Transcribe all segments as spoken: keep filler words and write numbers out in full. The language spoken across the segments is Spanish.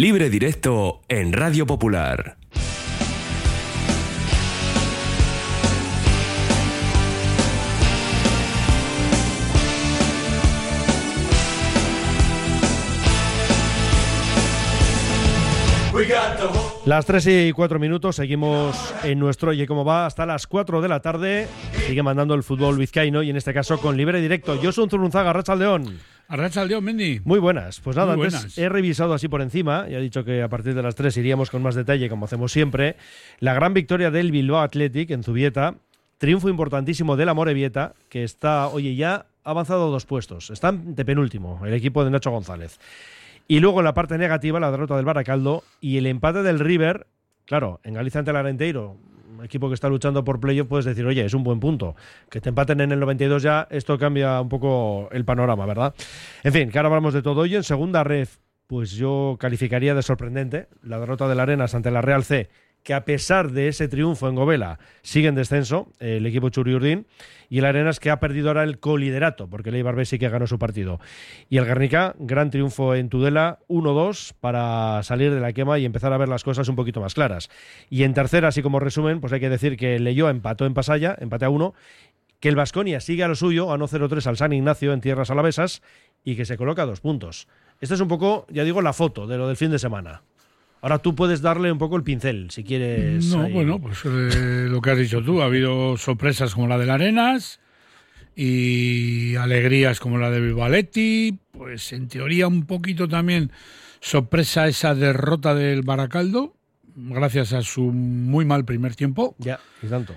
Libre Directo en Radio Popular. Las tres y cuatro minutos, seguimos en nuestro Oye Cómo Va hasta las cuatro de la tarde. Sigue mandando el fútbol vizcaíno y en este caso con Libre Directo. Josun Zurunzaga, Arratsaldeon. Arratsaldeon, Mendy. Muy buenas. Pues nada, Muy antes buenas. he revisado así por encima y he dicho que a partir de las tres iríamos con más detalle, como hacemos siempre. La gran victoria del Bilbao Athletic en Zubieta. Triunfo importantísimo del Amorebieta, que está, oye, ya ha avanzado dos puestos. Está de penúltimo, el equipo de Nacho González. Y luego en la parte negativa, la derrota del Baracaldo y el empate del River. Claro, en Galicia ante el Arenteiro, un equipo que está luchando por playoff, puedes decir, oye, es un buen punto. Que te empaten en el noventa y dos ya, esto cambia un poco el panorama, ¿verdad? En fin, que ahora hablamos de todo hoy. En segunda ref, pues yo calificaría de sorprendente la derrota del Arenas ante la Real C, que a pesar de ese triunfo en Gobela, sigue en descenso el equipo Txuri-Urdin, y el Arenas que ha perdido ahora el coliderato, porque el Eibar B sí que ganó su partido. Y el Guernica, gran triunfo en Tudela, uno dos, para salir de la quema y empezar a ver las cosas un poquito más claras. Y en tercera, así como resumen, pues hay que decir que el Leioa empató en Pasaya, empate a uno, que el Baskonia sigue a lo suyo, a no cero tres al San Ignacio en tierras alavesas, y que se coloca a dos puntos. Esta es un poco, ya digo, la foto de lo del fin de semana. Ahora tú puedes darle un poco el pincel, si quieres. No, ahí. bueno, pues eh, lo que has dicho tú. Ha habido sorpresas como la del Arenas y alegrías como la de Bilbao Athletic. Pues en teoría un poquito también sorpresa esa derrota del Baracaldo, gracias a su muy mal primer tiempo. Ya, y tanto.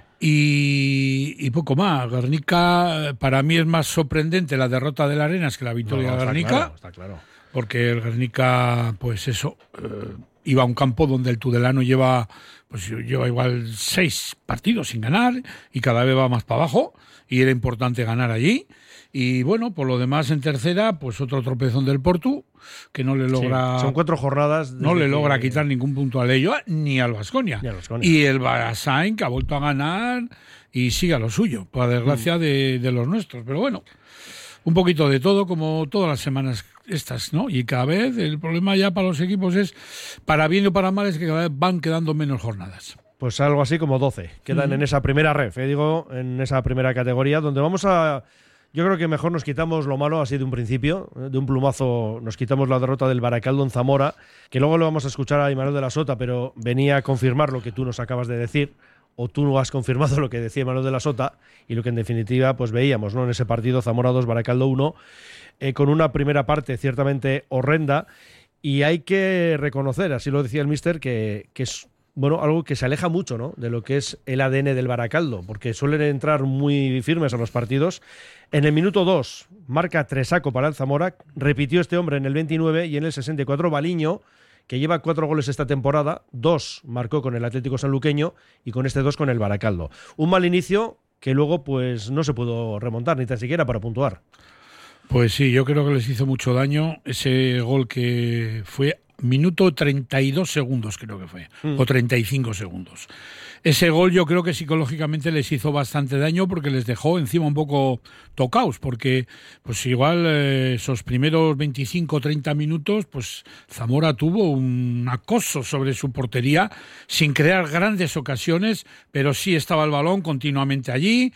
Y, y poco más. Guernica, para mí es más sorprendente la derrota del Arenas que la victoria No, no, de Guernica. Está claro, está claro. Porque el Guernica, pues eso, eh, iba a un campo donde el tudelano lleva, pues lleva igual seis partidos sin ganar y cada vez va más para abajo y era importante ganar allí. Y bueno, por lo demás en tercera, pues otro tropezón del Portu que no le logra, Sí, son cuatro jornadas. no le que... logra quitar ningún punto al Leioa ni al Baskonia. Ni al Baskonia. Y el Barasain que ha vuelto a ganar y sigue a lo suyo, por desgracia mm. de, de los nuestros. Pero bueno, un poquito de todo, como todas las semanas estas, ¿no? Y cada vez el problema ya para los equipos es, para bien o para mal, es que cada vez van quedando menos jornadas. Pues algo así como doce quedan mm. en esa primera ref, eh, digo, en esa primera categoría, donde vamos a... Yo creo que mejor nos quitamos lo malo así de un principio, de un plumazo nos quitamos la derrota del Baracaldo en Zamora, que luego lo vamos a escuchar a Imanol de la Sota, pero venía a confirmar lo que tú nos acabas de decir, o tú no has confirmado lo que decía Imanol de la Sota, y lo que en definitiva pues veíamos, ¿no? En ese partido Zamora dos, Baracaldo uno, eh, con una primera parte ciertamente horrenda, y hay que reconocer, así lo decía el míster, que, que es bueno, algo que se aleja mucho, ¿no?, de lo que es el A D N del Baracaldo, porque suelen entrar muy firmes a los partidos. En el minuto dos marca Tresaco para el Zamora, repitió este hombre en el veintinueve y en el sesenta y cuatro Baliño, que lleva cuatro goles esta temporada, dos marcó con el Atlético Sanluqueño y con este dos con el Baracaldo. Un mal inicio que luego pues no se pudo remontar, ni tan siquiera para puntuar. Pues sí, yo creo que les hizo mucho daño ese gol que fue minuto treinta y dos segundos, creo que fue, mm. o treinta y cinco segundos. Ese gol yo creo que psicológicamente les hizo bastante daño porque les dejó encima un poco tocaos, porque pues igual eh, esos primeros veinticinco o treinta minutos, pues Zamora tuvo un acoso sobre su portería sin crear grandes ocasiones, pero sí estaba el balón continuamente allí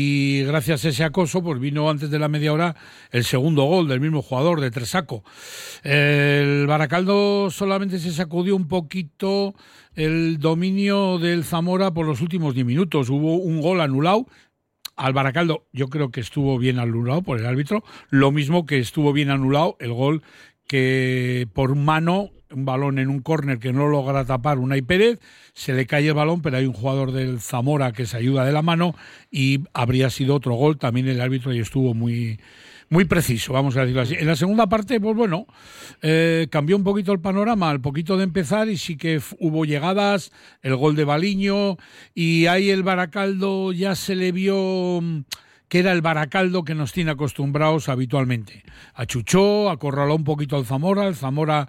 y gracias a ese acoso pues vino antes de la media hora el segundo gol del mismo jugador, de Tresaco. El Baracaldo solamente se sacudió un poquito el dominio del Zamora por los últimos diez minutos. Hubo un gol anulado. Al Baracaldo yo creo que estuvo bien anulado por el árbitro, lo mismo que estuvo bien anulado el gol que por mano, un balón en un córner que no logra tapar Unai Pérez, se le cae el balón, pero hay un jugador del Zamora que se ayuda de la mano y habría sido otro gol. También el árbitro y estuvo muy... Muy preciso, vamos a decirlo así. En la segunda parte, pues bueno, eh, cambió un poquito el panorama al poquito de empezar y sí que f- hubo llegadas, el gol de Baliño y ahí el Baracaldo ya se le vio que era el Baracaldo que nos tiene acostumbrados habitualmente. Achuchó, acorraló un poquito al Zamora, el Zamora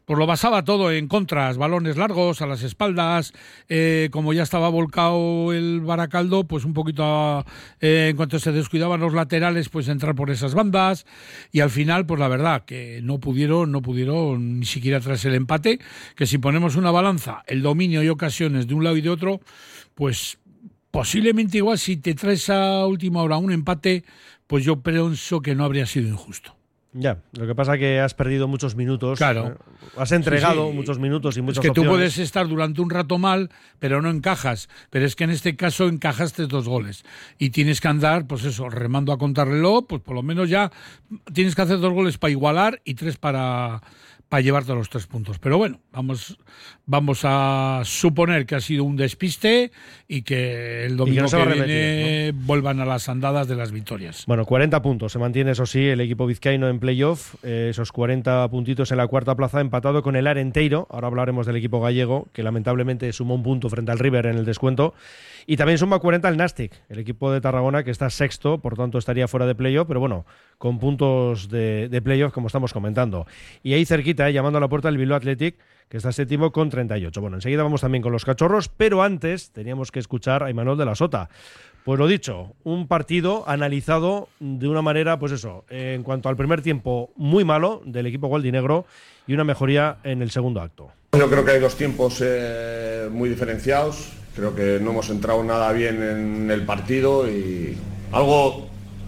pues lo basaba todo en contras, balones largos, a las espaldas, eh, como ya estaba volcado el Baracaldo, pues un poquito a, eh, en cuanto se descuidaban los laterales, pues entrar por esas bandas, y al final, pues la verdad, que no pudieron, no pudieron ni siquiera tras el empate, que si ponemos una balanza, el dominio y ocasiones de un lado y de otro, pues posiblemente igual si te traes a última hora un empate, pues yo pienso que no habría sido injusto. Ya, lo que pasa es que has perdido muchos minutos. Claro. ¿eh? Has entregado sí, sí. muchos minutos y muchas opciones. Es que opciones. tú puedes estar durante un rato mal, pero no encajas. Pero es que en este caso encajaste dos goles. Y tienes que andar, pues eso, remando a contrarreloj, pues por lo menos ya tienes que hacer dos goles para igualar y tres para... para llevarte los tres puntos. Pero bueno, vamos vamos a suponer que ha sido un despiste y que el domingo que, no que viene ¿no? vuelvan a las andadas de las victorias. Bueno, cuarenta puntos. Se mantiene, eso sí, el equipo vizcaíno en playoff. Eh, esos cuarenta puntitos en la cuarta plaza, empatado con el Arenteiro. Ahora hablaremos del equipo gallego, que lamentablemente sumó un punto frente al River en el descuento. Y también suma cuarenta el Nastic, el equipo de Tarragona, que está sexto, por tanto estaría fuera de playoff, pero bueno, con puntos de, de playoff, como estamos comentando. Y ahí cerquita, eh, llamando a la puerta, el Bilbao Athletic, que está séptimo con treinta y ocho. Bueno, enseguida vamos también con los cachorros, pero antes teníamos que escuchar a Imanol de la Sota. Pues lo dicho, un partido analizado de una manera, pues eso, eh, en cuanto al primer tiempo, muy malo del equipo gualdinegro y una mejoría en el segundo acto. Yo creo que hay dos tiempos eh, muy diferenciados. Creo que no hemos entrado nada bien en el partido y algo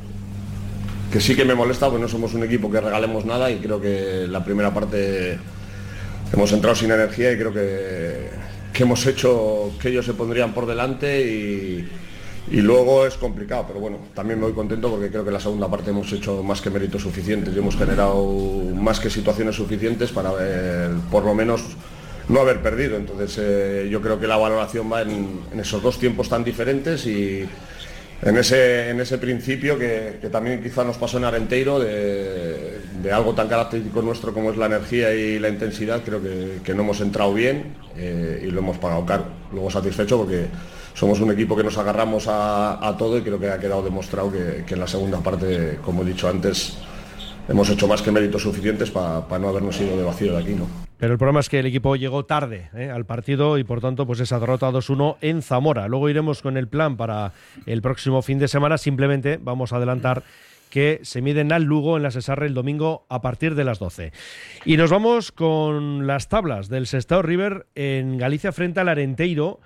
que sí que me molesta, porque no somos un equipo que regalemos nada y creo que la primera parte hemos entrado sin energía y creo que, que hemos hecho que ellos se pondrían por delante y, y luego es complicado, pero bueno, también me voy contento porque creo que en la segunda parte hemos hecho más que méritos suficientes y hemos generado más que situaciones suficientes para ver, por lo menos no haber perdido. Entonces eh, yo creo que la valoración va en, en esos dos tiempos tan diferentes y en ese, en ese principio que, que también quizá nos pasó en Arenteiro de, de algo tan característico nuestro como es la energía y la intensidad. Creo que, que no hemos entrado bien eh, y lo hemos pagado caro. Luego satisfecho porque somos un equipo que nos agarramos a, a todo y creo que ha quedado demostrado que, que en la segunda parte, como he dicho antes, hemos hecho más que méritos suficientes para pa no habernos ido de vacío de aquí, ¿no? Pero el problema es que el equipo llegó tarde ¿eh? al partido y por tanto pues esa derrota dos uno en Zamora. Luego iremos con el plan para el próximo fin de semana. Simplemente vamos a adelantar que se miden al Lugo en la Sesarre el domingo a partir de las doce. Y nos vamos con las tablas del Sestao River en Galicia frente al Arenteiro.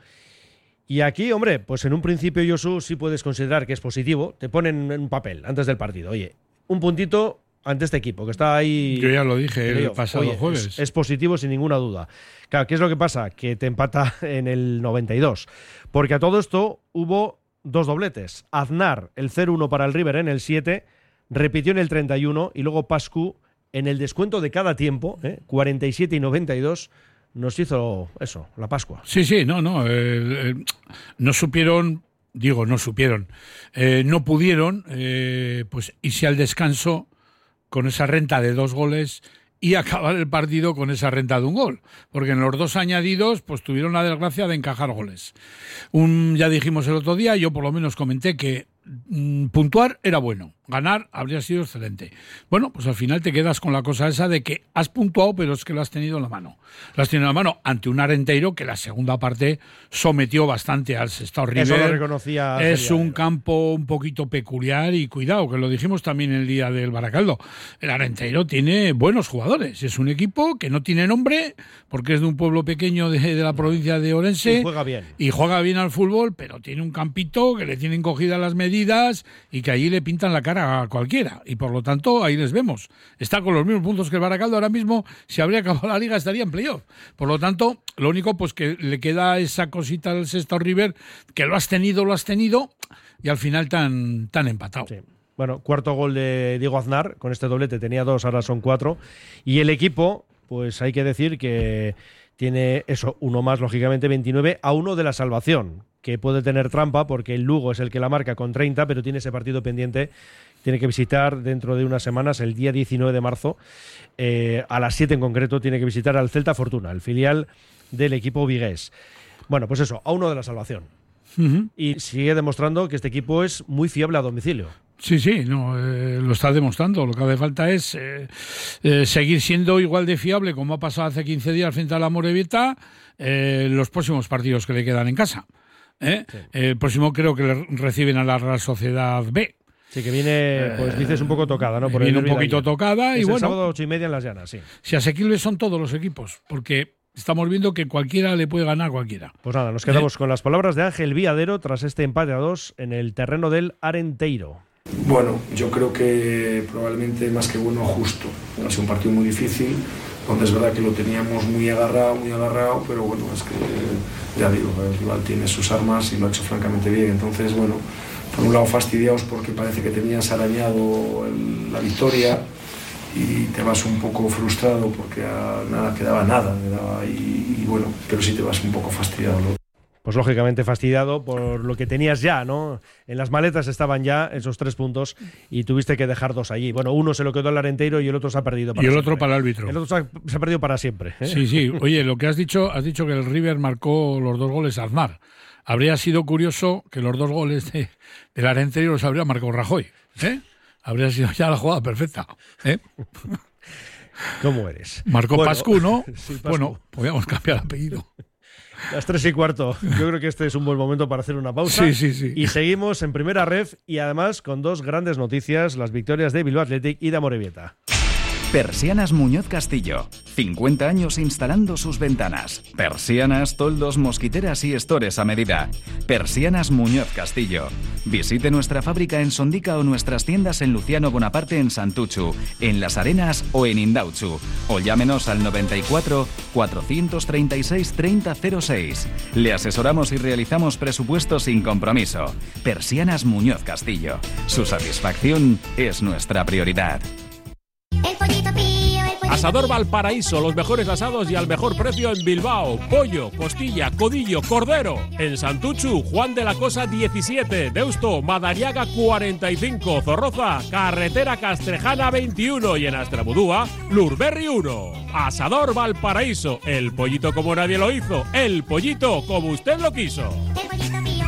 Y aquí, hombre, pues en un principio, Josu, sí puedes considerar que es positivo. Te ponen en un papel antes del partido. Oye, un puntito ante este equipo, que está ahí... Yo ya lo dije el pasado Oye, jueves. Es, es positivo sin ninguna duda. Claro, ¿qué es lo que pasa? Que te empata en el noventa y dos. Porque a todo esto hubo dos dobletes. Aznar, el cero uno para el River en el siete, repitió en el treinta y uno, y luego Pascu, en el descuento de cada tiempo, ¿eh? cuarenta y siete y noventa y dos, nos hizo eso, la Pascua. Sí, sí, no, no. Eh, eh, no supieron... Digo, no supieron. Eh, no pudieron eh, pues irse al descanso con esa renta de dos goles y acabar el partido con esa renta de un gol. Porque en los dos añadidos pues tuvieron la desgracia de encajar goles. Un, ya dijimos el otro día, yo por lo menos comenté que mmm, puntuar era bueno, ganar habría sido excelente. Bueno, pues al final te quedas con la cosa esa de que has puntuado, pero es que lo has tenido en la mano. Lo has tenido en la mano ante un Arenteiro que la segunda parte sometió bastante al Sestao River. Eso lo reconocía. Es un campo un poquito peculiar y cuidado, que lo dijimos también el día del Baracaldo. El Arenteiro tiene buenos jugadores. Es un equipo que no tiene nombre porque es de un pueblo pequeño de, de la provincia de Orense. Y juega bien. Y juega bien al fútbol, pero tiene un campito que le tienen cogidas las medidas y que allí le pintan la cara a cualquiera, y por lo tanto ahí les vemos. Está con los mismos puntos que el Baracaldo ahora mismo. Si habría acabado la liga estaría en playoff. Por lo tanto, lo único pues que le queda esa cosita al Sestao River, que lo has tenido, lo has tenido y al final tan, tan empatado. Sí. Bueno, cuarto gol de Diego Aznar, con este doblete tenía dos, ahora son cuatro, y el equipo, pues hay que decir que tiene eso, uno más, lógicamente, veintinueve a uno de la salvación, que puede tener trampa porque el Lugo es el que la marca con treinta, pero tiene ese partido pendiente. Tiene que visitar dentro de unas semanas, el día diecinueve de marzo, eh, a las siete en concreto, tiene que visitar al Celta Fortuna, el filial del equipo vigués. Bueno, pues eso, a uno de la salvación. Uh-huh. Y sigue demostrando que este equipo es muy fiable a domicilio. Sí, sí, no, eh, lo está demostrando. Lo que hace falta es eh, eh, seguir siendo igual de fiable como ha pasado hace quince días frente a la Amorebieta eh, los próximos partidos que le quedan en casa. ¿eh? Sí. El próximo creo que le reciben a la Real Sociedad B. Sí, que viene, pues dices, un poco tocada, ¿no? Por viene un poquito tocada y es bueno. El sábado ocho y media en Las Llanas, sí. Si asequibles son todos los equipos, porque estamos viendo que cualquiera le puede ganar a cualquiera. Pues nada, nos quedamos ¿Eh? con las palabras de Ángel Viadero tras este empate a dos en el terreno del Arenteiro. Bueno, yo creo que probablemente más que bueno, justo. Ha sido un partido muy difícil, donde es verdad que lo teníamos muy agarrado, muy agarrado, pero bueno, es que ya digo, el rival tiene sus armas y lo ha hecho francamente bien. Entonces, bueno, por un lado fastidiados porque parece que tenías arañado el, la victoria y te vas un poco frustrado porque a nada quedaba nada, quedaba y, y bueno, pero sí te vas un poco fastidiado. Pues lógicamente fastidiado por lo que tenías ya, ¿no? En las maletas estaban ya esos tres puntos y tuviste que dejar dos allí. Bueno, uno se lo quedó el Arenteiro y el otro se ha perdido para siempre. Y el siempre. otro para el árbitro. El otro se ha, se ha perdido para siempre. ¿eh? Sí, sí. Oye, lo que has dicho, has dicho que el River marcó los dos goles a Aznar. Habría sido curioso que los dos goles de, del Arenteiro los habría marcado Rajoy. ¿eh? Habría sido ya la jugada perfecta. ¿eh? ¿Cómo eres? Marcó bueno, Pascu, ¿no? Sí, Pascu. Bueno, podíamos cambiar el apellido. Las tres y cuarto. Yo creo que este es un buen momento para hacer una pausa. Sí, sí, sí. Y seguimos en primera ref y además con dos grandes noticias, las victorias de Bilbao Athletic y de Amorebieta. Persianas Muñoz Castillo. cincuenta años instalando sus ventanas. Persianas, toldos, mosquiteras y estores a medida. Persianas Muñoz Castillo. Visite nuestra fábrica en Sondica o nuestras tiendas en Luciano Bonaparte en Santuchu, en Las Arenas o en Indautxu. O llámenos al noventa y cuatro, cuatrocientos treinta y seis, treinta cero seis. Le asesoramos y realizamos presupuestos sin compromiso. Persianas Muñoz Castillo. Su satisfacción es nuestra prioridad. El pollito pío, el pollito Asador Valparaíso, los mejores asados y al mejor precio en Bilbao. Pollo, costilla, codillo, cordero. En Santuchu, Juan de la Cosa diecisiete. Deusto, Madariaga cuarenta y cinco. Zorroza, Carretera Castrejana veintiuno. Y en Astrabudúa, Lurberri uno. Asador Valparaíso, el pollito como nadie lo hizo. El pollito como usted lo quiso. El pollito pío.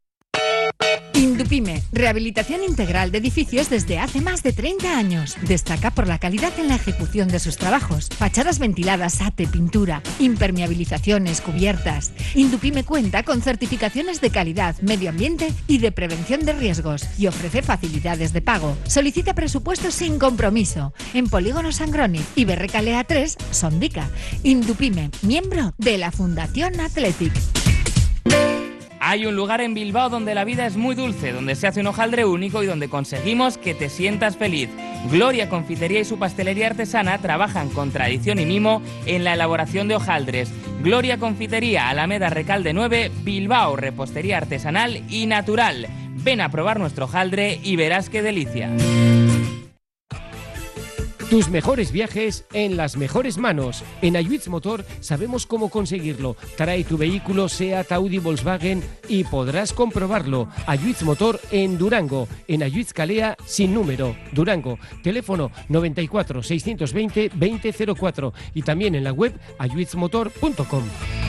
Indupime, rehabilitación integral de edificios desde hace más de treinta años. Destaca por la calidad en la ejecución de sus trabajos. Fachadas ventiladas, ate, pintura, impermeabilizaciones, cubiertas. Indupime cuenta con certificaciones de calidad, medio ambiente y de prevención de riesgos y ofrece facilidades de pago. Solicita presupuestos sin compromiso en Polígono Sangroni y Berrecalea tres, Sondica. Indupime, miembro de la Fundación Athletic. Hay un lugar en Bilbao donde la vida es muy dulce, donde se hace un hojaldre único y donde conseguimos que te sientas feliz. Gloria Confitería y su pastelería artesana trabajan con tradición y mimo en la elaboración de hojaldres. Gloria Confitería, Alameda Recalde nueve, Bilbao, repostería artesanal y natural. Ven a probar nuestro hojaldre y verás qué delicia. Tus mejores viajes en las mejores manos. En Ayuitz Motor sabemos cómo conseguirlo. Trae tu vehículo Seat, Audi, Volkswagen y podrás comprobarlo. Ayuitz Motor en Durango. En Ayuitz Calea sin número. Durango. Teléfono noventa y cuatro, seiscientos veinte, veinte cero cuatro. Y también en la web ayuitz motor punto com.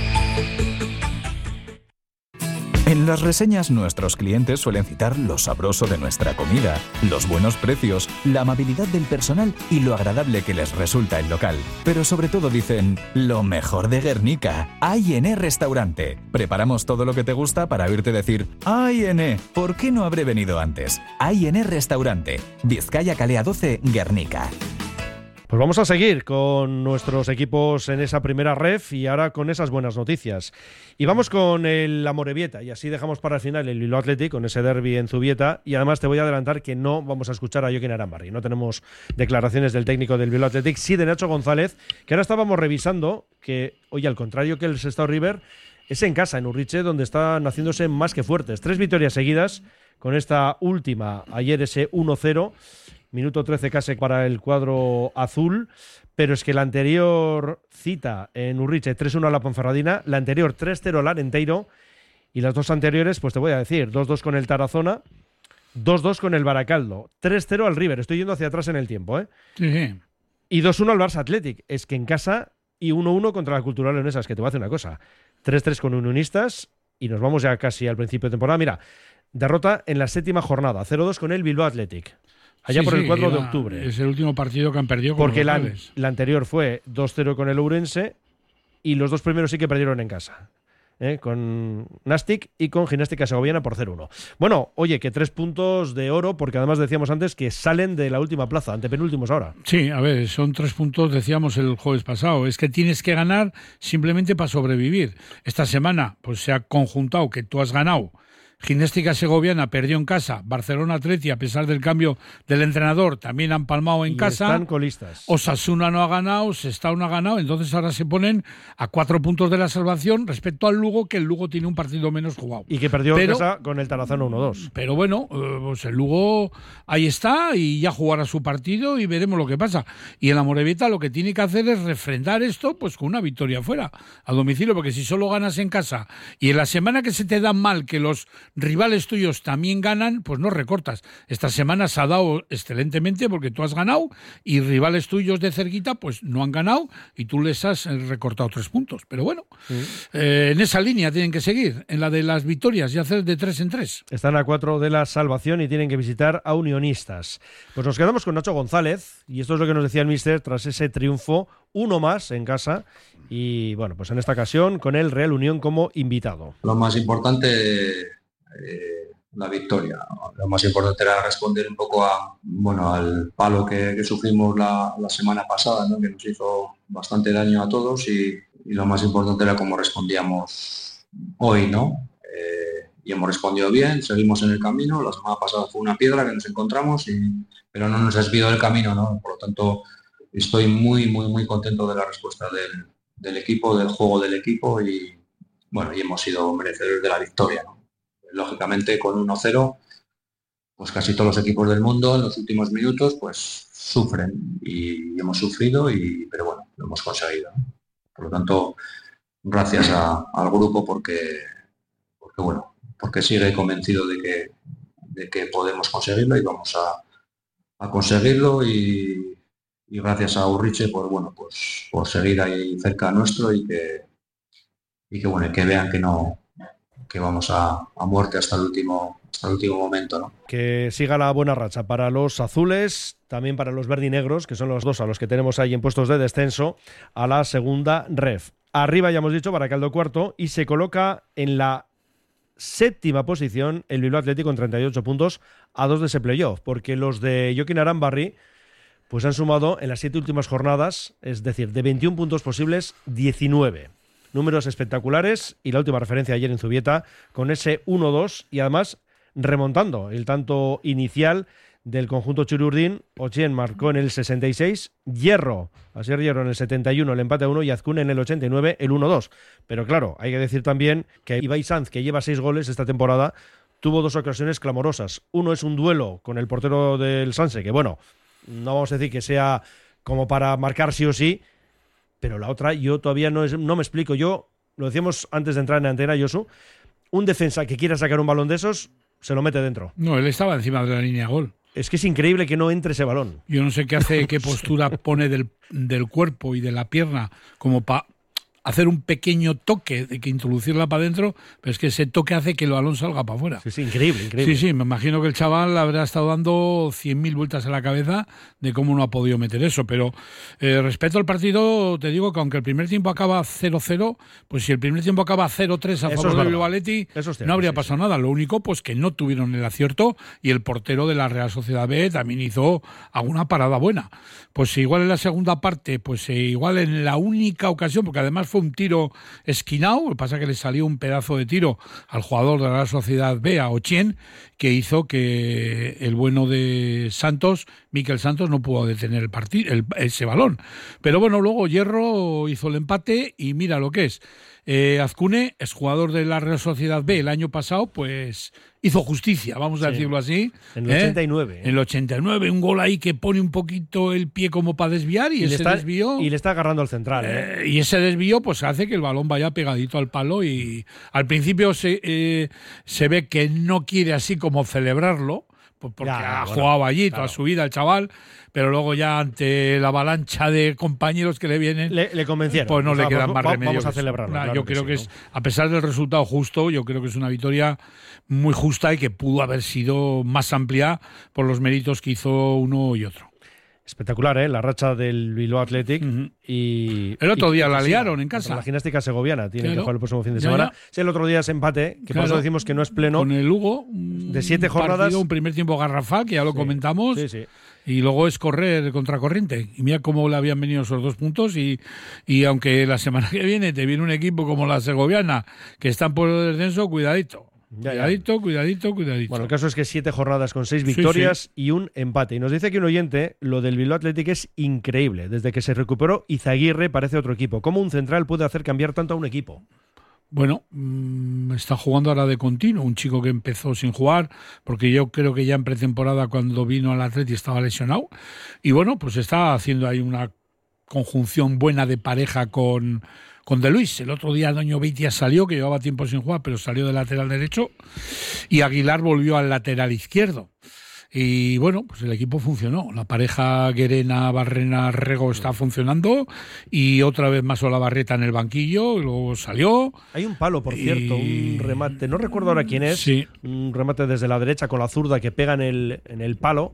En las reseñas nuestros clientes suelen citar lo sabroso de nuestra comida, los buenos precios, la amabilidad del personal y lo agradable que les resulta el local. Pero sobre todo dicen, lo mejor de Guernica, A y N Restaurante. Preparamos todo lo que te gusta para oírte decir, A y N, ¿por qué no habré venido antes? A y N Restaurante, Vizcaya Calea doce, Guernica. Pues vamos a seguir con nuestros equipos en esa primera ref y ahora con esas buenas noticias. Y vamos con el Amorebieta y así dejamos para el final el Bilbao Athletic con ese derbi en Zubieta y además te voy a adelantar que no vamos a escuchar a Joaquín Arambarri. No tenemos declaraciones del técnico del Bilbao Athletic, sí de Nacho González, que ahora estábamos revisando que, oye, al contrario que el Sestao River, es en casa, en Urriche, donde están haciéndose más que fuertes. Tres victorias seguidas con esta última, ayer ese uno cero. Minuto trece casi para el cuadro azul, pero es que la anterior cita en Urriche tres uno a la Ponferradina, la anterior tres cero al Arenteiro y las dos anteriores, pues te voy a decir, dos dos con el Tarazona, dos dos con el Baracaldo, tres cero al River, estoy yendo hacia atrás en el tiempo, ¿eh? Sí. Y dos uno al Barça Athletic, es que en casa y uno uno contra la Cultural Leonesa, es que te voy a hacer una cosa, tres tres con Unionistas y nos vamos ya casi al principio de temporada, mira. derrota en la séptima jornada, cero dos con el Bilbao Athletic. Allá sí, por el sí, cuatro de era, octubre. Es el último partido que han perdido con Porque los la, locales. la anterior fue dos cero con el Ourense y los dos primeros sí que perdieron en casa. ¿eh? Con Nastic y con Gimnástica Segoviana por cero uno. Bueno, oye, que tres puntos de oro, porque además decíamos antes que salen de la última plaza, antepenúltimos ahora. Sí, a ver, son tres puntos, decíamos el jueves pasado. Es que tienes que ganar simplemente para sobrevivir. Esta semana pues se ha conjuntado que tú has ganado. Gimnástica Segoviana perdió en casa, Barcelona Athletic, a pesar del cambio del entrenador, también han palmado en y casa. Están colistas. Osasuna no ha ganado, Sestao no ha ganado, entonces ahora se ponen a cuatro puntos de la salvación respecto al Lugo, que el Lugo tiene un partido menos jugado. Y que perdió pero, en casa con el Tarazona uno dos. Pero bueno, pues el Lugo ahí está y ya jugará su partido y veremos lo que pasa. Y el Amorebieta lo que tiene que hacer es refrendar esto pues con una victoria fuera, a domicilio, porque si solo ganas en casa y en la semana que se te da mal que los rivales tuyos también ganan, pues no recortas. Esta semana se ha dado excelentemente porque tú has ganado y rivales tuyos de cerquita pues no han ganado y tú les has recortado tres puntos. Pero bueno, sí. eh, en esa línea tienen que seguir, en la de las victorias y hacer de tres en tres. Están a cuatro de la salvación y tienen que visitar a Unionistas. Pues nos quedamos con Nacho González y esto es lo que nos decía el míster tras ese triunfo, uno más en casa y bueno, pues en esta ocasión con el Real Unión como invitado. Lo más importante... Eh, la victoria. Lo más importante era responder un poco a, bueno, al palo que, que sufrimos la, la semana pasada, ¿no? Que nos hizo bastante daño a todos y, y lo más importante era cómo respondíamos hoy, ¿no? Eh, y hemos respondido bien, seguimos en el camino. La semana pasada fue una piedra que nos encontramos, y, pero no nos desvió del camino, ¿no? Por lo tanto, estoy muy, muy, muy contento de la respuesta del, del equipo, del juego del equipo y, bueno, y hemos sido merecedores de la victoria, ¿no? Lógicamente con uno cero, pues casi todos los equipos del mundo en los últimos minutos pues sufren y hemos sufrido, y, pero bueno, lo hemos conseguido, ¿no? Por lo tanto, gracias a, al grupo porque, porque bueno, porque sigue convencido de que, de que podemos conseguirlo y vamos a, a conseguirlo y, y gracias a Urriche por, bueno, pues, por seguir ahí cerca nuestro y que, y que, bueno, que vean que no que vamos a, a muerte hasta el último hasta el último momento, ¿no? Que siga la buena racha para los azules, también para los verdinegros, que son los dos a los que tenemos ahí en puestos de descenso a la segunda ref. Arriba ya hemos dicho Baracaldo cuarto y se coloca en la séptima posición el Bilbao Athletic con treinta y ocho puntos a dos de ese playoff, porque los de Joaquín Arambarri pues han sumado en las siete últimas jornadas, es decir, de veintiún puntos posibles, diecinueve. Números espectaculares y la última referencia ayer en Zubieta con ese uno dos y además remontando el tanto inicial del conjunto Chururdín. Ochien marcó en el sesenta y seis, Hierro, Asier Hierro en el setenta y uno el empate a uno y Azcún en el ochenta y nueve el uno dos. Pero claro, hay que decir también que Ibai Sanz, que lleva seis goles esta temporada, tuvo dos ocasiones clamorosas. Uno es un duelo con el portero del Sanse, que bueno, no vamos a decir que sea como para marcar sí o sí, pero la otra yo todavía no, es, no me explico. Yo, lo decíamos antes de entrar en antena, Josu, un defensa que quiera sacar un balón de esos, se lo mete dentro. No, él estaba encima de la línea de gol. Es que es increíble que no entre ese balón. Yo no sé qué hace, qué postura pone del, del cuerpo y de la pierna como para hacer un pequeño toque de que introducirla para adentro, pero es que ese toque hace que el balón salga para afuera. Sí, sí, increíble, increíble. Sí, sí, me imagino que el chaval habrá estado dando cien mil vueltas en la cabeza de cómo no ha podido meter eso, pero eh, respecto al partido, te digo que aunque el primer tiempo acaba cero cero, pues si el primer tiempo acaba cero tres a eso favor es del Bilbao Athletic, no habría sí, pasado sí. nada. Lo único, pues que no tuvieron el acierto y el portero de la Real Sociedad B también hizo alguna parada buena. Pues igual en la segunda parte, pues eh, igual en la única ocasión, porque además fue un tiro esquinado, lo que pasa es que le salió un pedazo de tiro al jugador de la Sociedad B, a Ochien, que hizo que el bueno de Santos, Miquel Santos, no pudo detener el partido, el, ese balón. Pero bueno, luego Hierro hizo el empate y mira lo que es. Eh, Azcune, es jugador de la Real Sociedad B el año pasado, pues hizo justicia, vamos a sí. decirlo así. En el ¿eh? ochenta y nueve. En el ochenta y nueve, un gol ahí que pone un poquito el pie como para desviar y, y ese está, desvío... Y le está agarrando al central. ¿eh? Eh, y ese desvío pues hace que el balón vaya pegadito al palo y al principio se, eh, se ve que no quiere así como celebrarlo, porque Ya, ha bueno, jugado allí claro. toda su vida el chaval, pero luego ya ante la avalancha de compañeros que le vienen, Le, le convencieron. pues no O sea, le queda pues, más va- remedio. Vamos a que eso. celebrarlo. Nah, claro yo que creo sí, que ¿no? es, a pesar del resultado justo, yo creo que es una victoria muy justa y que pudo haber sido más amplia por los méritos que hizo uno y otro. Espectacular, ¿eh? La racha del Bilbao Athletic. Ujú. y El otro y- día y la que liaron siga en casa. contra La gimnástica segoviana tiene Claro. que jugar el próximo fin de Ya, semana. ya. Sí, el otro día es empate, que por Claro. eso decimos que no es pleno. Con el Lugo, un De siete partido, jornadas. un primer tiempo garrafal, que ya lo Sí, comentamos. Sí, sí. Y luego es correr contracorriente. Y mira cómo le habían venido esos dos puntos. Y, y aunque la semana que viene te viene un equipo como la segoviana, que están por el descenso, cuidadito. Ya, ya. Cuidadito, cuidadito, cuidadito. Bueno, el caso es que siete jornadas con seis Sí, victorias sí. y un empate. Y nos dice aquí un oyente, lo del Bilbao Athletic es increíble. Desde que se recuperó Izaguirre parece otro equipo. ¿Cómo un central puede hacer cambiar tanto a un equipo? Bueno, mmm, está jugando ahora de continuo, un chico que empezó sin jugar, porque yo creo que ya en pretemporada cuando vino al Atleti estaba lesionado, y bueno, pues está haciendo ahí una conjunción buena de pareja con, con De Luis. El otro día Doño Beitia salió, que llevaba tiempo sin jugar, pero salió de lateral derecho, y Aguilar volvió al lateral izquierdo. Y bueno, pues el equipo funcionó. La pareja Guerena, Barrena, Rego está funcionando y otra vez más Olavarrieta en el banquillo, luego salió. Hay un palo, por cierto, Y- un remate. No recuerdo ahora quién es. Sí. Un remate desde la derecha con la zurda que pega en el, en el palo.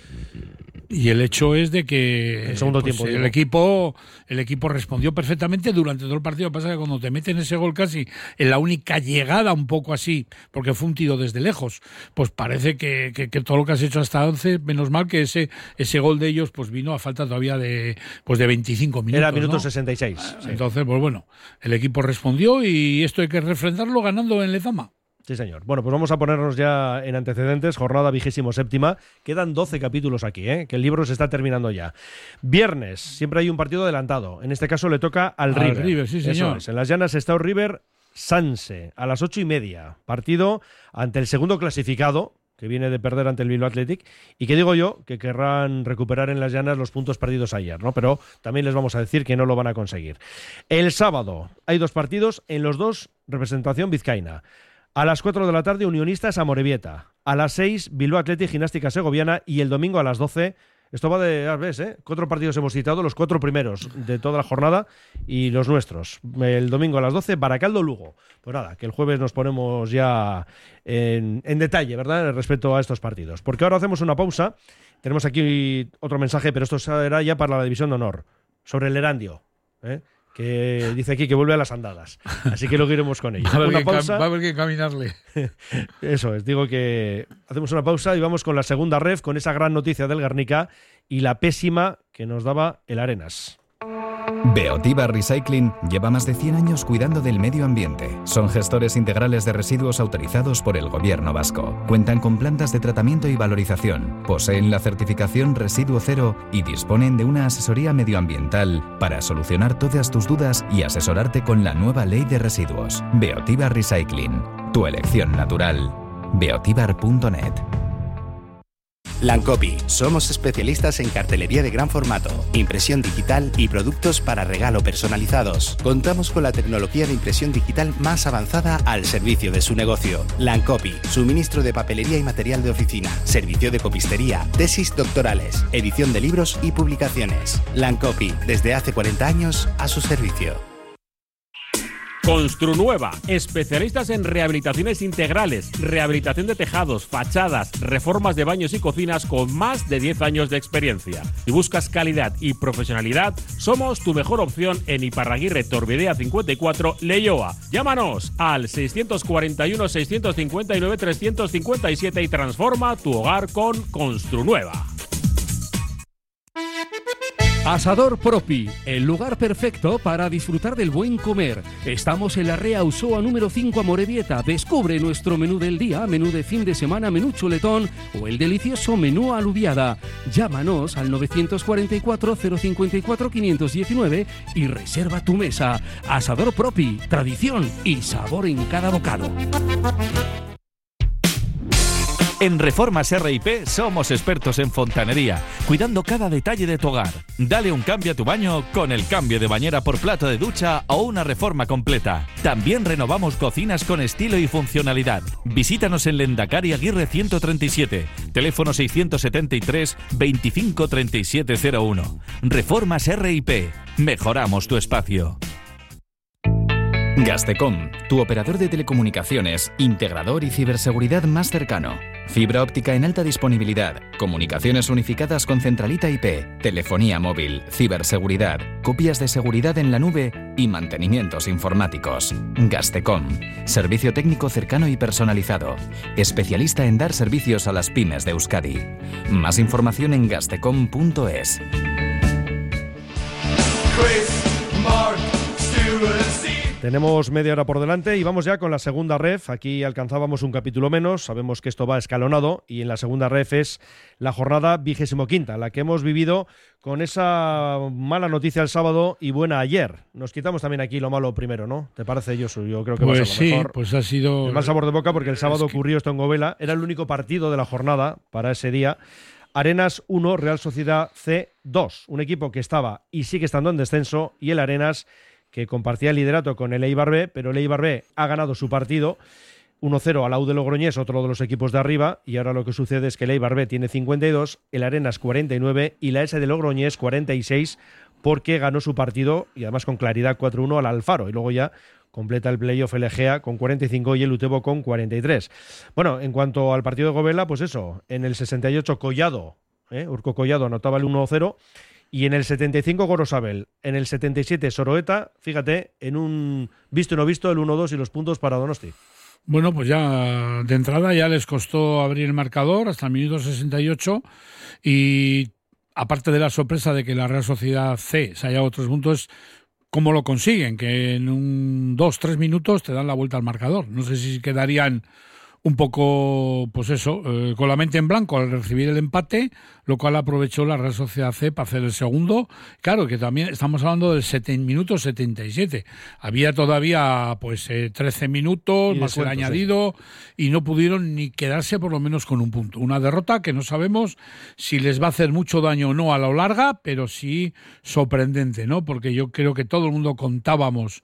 Y el hecho es de que El segundo pues, tiempo, el digo. equipo el equipo respondió perfectamente durante todo el partido. Lo que pasa es que cuando te meten ese gol casi en la única llegada un poco así, porque fue un tiro desde lejos, pues parece que, que, que todo lo que has hecho hasta once, menos mal que ese ese gol de ellos pues vino a falta todavía de pues de veinticinco minutos. Era minuto ¿no? sesenta y seis. sí. Entonces, pues bueno, el equipo respondió y esto hay que refrendarlo ganando en Lezama. Sí, señor. Bueno, pues vamos a ponernos ya en antecedentes. Jornada vigésimo séptima. Quedan doce capítulos aquí, ¿eh? Que el libro se está terminando ya. Viernes, siempre hay un partido adelantado. En este caso le toca al, Al River. River, sí, Eso señor. es. En las llanas está el River Sanse, a las ocho y media. Partido ante el segundo clasificado, que viene de perder ante el Bilbao Athletic, y que digo yo que querrán recuperar en las llanas los puntos perdidos ayer, ¿no? Pero también les vamos a decir que no lo van a conseguir. El sábado hay dos partidos, en los dos representación vizcaína. A las cuatro de la tarde, Unionistas Amorebieta. A las seis, Bilbao Athletic Gimnástica Segoviana. Y el domingo a las doce, esto va de, ya ves, ¿eh? Cuatro partidos hemos citado, los cuatro primeros de toda la jornada y los nuestros. El domingo a las doce, Baracaldo Lugo. Pues nada, que el jueves nos ponemos ya en, en detalle, ¿verdad? Respecto a estos partidos. Porque ahora hacemos una pausa. Tenemos aquí otro mensaje, pero esto será ya para la División de Honor. Sobre el Erandio, ¿eh? Que dice aquí que vuelve a las andadas. Así que luego iremos con ello. Va a haber Una que cam- pausa. va a haber que caminarle. Eso es, digo que hacemos una pausa y vamos con la segunda ref, con esa gran noticia del Guernica y la pésima que nos daba el Arenas. Beotiba Recycling lleva más de cien años cuidando del medio ambiente. Son gestores integrales de residuos autorizados por el Gobierno vasco. Cuentan con plantas de tratamiento y valorización, poseen la certificación Residuo Cero y disponen de una asesoría medioambiental para solucionar todas tus dudas y asesorarte con la nueva ley de residuos. Beotiba Recycling, tu elección natural. beotibar punto net. Lancopy. Somos especialistas en cartelería de gran formato, impresión digital y productos para regalo personalizados. Contamos con la tecnología de impresión digital más avanzada al servicio de su negocio. Lancopy. Suministro de papelería y material de oficina, servicio de copistería, tesis doctorales, edición de libros y publicaciones. Lancopy. Desde hace cuarenta años a su servicio. Construnueva, especialistas en rehabilitaciones integrales, rehabilitación de tejados, fachadas, reformas de baños y cocinas con más de diez años de experiencia. Si buscas calidad y profesionalidad, somos tu mejor opción en Iparraguirre Torbidea cincuenta y cuatro, Leioa. Llámanos al seiscientos cuarenta y uno, seiscientos cincuenta y nueve, trescientos cincuenta y siete y transforma tu hogar con Construnueva. Asador Propi, el lugar perfecto para disfrutar del buen comer. Estamos en la Rea Usoa número cinco Amorebieta. Descubre nuestro menú del día, menú de fin de semana, menú chuletón o el delicioso menú alubiada. Llámanos al novecientos cuarenta y cuatro, cero cincuenta y cuatro, quinientos diecinueve y reserva tu mesa. Asador Propi, tradición y sabor en cada bocado. En Reformas R y P somos expertos en fontanería, cuidando cada detalle de tu hogar. Dale un cambio a tu baño con el cambio de bañera por plato de ducha o una reforma completa. También renovamos cocinas con estilo y funcionalidad. Visítanos en Lendakari Aguirre ciento treinta y siete, teléfono seiscientos setenta y tres, veinticinco treinta y siete cero uno. Reformas R y P. Mejoramos tu espacio. Gastecom, tu operador de telecomunicaciones, integrador y ciberseguridad más cercano. Fibra óptica en alta disponibilidad, comunicaciones unificadas con centralita I P, telefonía móvil, ciberseguridad, copias de seguridad en la nube y mantenimientos informáticos. Gastecom, servicio técnico cercano y personalizado, especialista en dar servicios a las pymes de Euskadi. Más información en gastecom punto es. Tenemos media hora por delante y vamos ya con la segunda ref. Aquí alcanzábamos un capítulo menos, sabemos que esto va escalonado y en la segunda ref es la jornada vigésimo quinta, la que hemos vivido con esa mala noticia el sábado y buena ayer. Nos quitamos también aquí lo malo primero, ¿no? ¿Te parece, Josu? Yo creo que pues va a ser sí, lo mejor. Pues ha sido... El mal sabor de boca porque el sábado es que... ocurrió esto en Govela, era el único partido de la jornada para ese día. Arenas uno, Real Sociedad C dos, un equipo que estaba y sigue estando en descenso, y el Arenas que compartía el liderato con el Eibar B, pero el Eibar B ha ganado su partido uno cero al A U de Logroñés, otro de los equipos de arriba, y ahora lo que sucede es que el Eibar B tiene cincuenta y dos, el Arenas cuarenta y nueve y la S de Logroñés cuarenta y seis, porque ganó su partido y además con claridad cuatro uno al Alfaro, y luego ya completa el playoff el Egea con cuarenta y cinco y el Utebo con cuarenta y tres. Bueno, en cuanto al partido de Govela, pues eso, en el sesenta y ocho Collado, ¿eh? Urco Collado anotaba el uno cero, y en el setenta y cinco Gorosabel, en el setenta y siete Soroeta, fíjate, en un visto y no visto el uno dos y los puntos para Donosti. Bueno, pues ya de entrada ya les costó abrir el marcador hasta el minuto sesenta y ocho, y aparte de la sorpresa de que la Real Sociedad C se haya dado otros puntos, ¿cómo lo consiguen? Que en un dos, tres minutos te dan la vuelta al marcador. No sé si quedarían un poco, pues eso, eh, con la mente en blanco al recibir el empate, lo cual aprovechó la Real Sociedad C para hacer el segundo. Claro, que también estamos hablando del seten, minuto setenta y siete. Había todavía pues eh, trece minutos, más el añadido, sí. Y no pudieron ni quedarse por lo menos con un punto. Una derrota que no sabemos si les va a hacer mucho daño o no a lo larga, pero sí sorprendente, ¿no? Porque yo creo que todo el mundo contábamos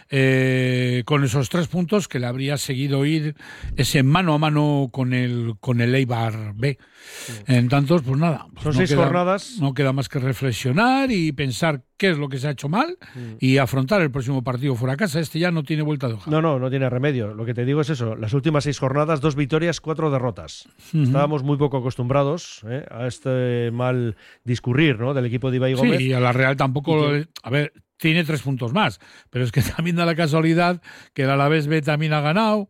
eh, con esos tres puntos, que le habría seguido ir ese mano a mano con el con el Eibar B. Sí. En tantos, pues nada. Pues Son no seis queda, jornadas. No queda más que reflexionar y pensar qué es lo que se ha hecho mal mm. y afrontar el próximo partido fuera a casa. Este ya no tiene vuelta de hoja. No, no, no tiene remedio. Lo que te digo es eso. Las últimas seis jornadas, dos victorias, cuatro derrotas. Uh-huh. Estábamos muy poco acostumbrados ¿eh? a este mal discurrir, ¿no? Del equipo de Ibai Gómez. Sí, y a la Real tampoco... Que... A ver... Tiene tres puntos más, pero es que también da la casualidad que el Alavés B también ha ganado,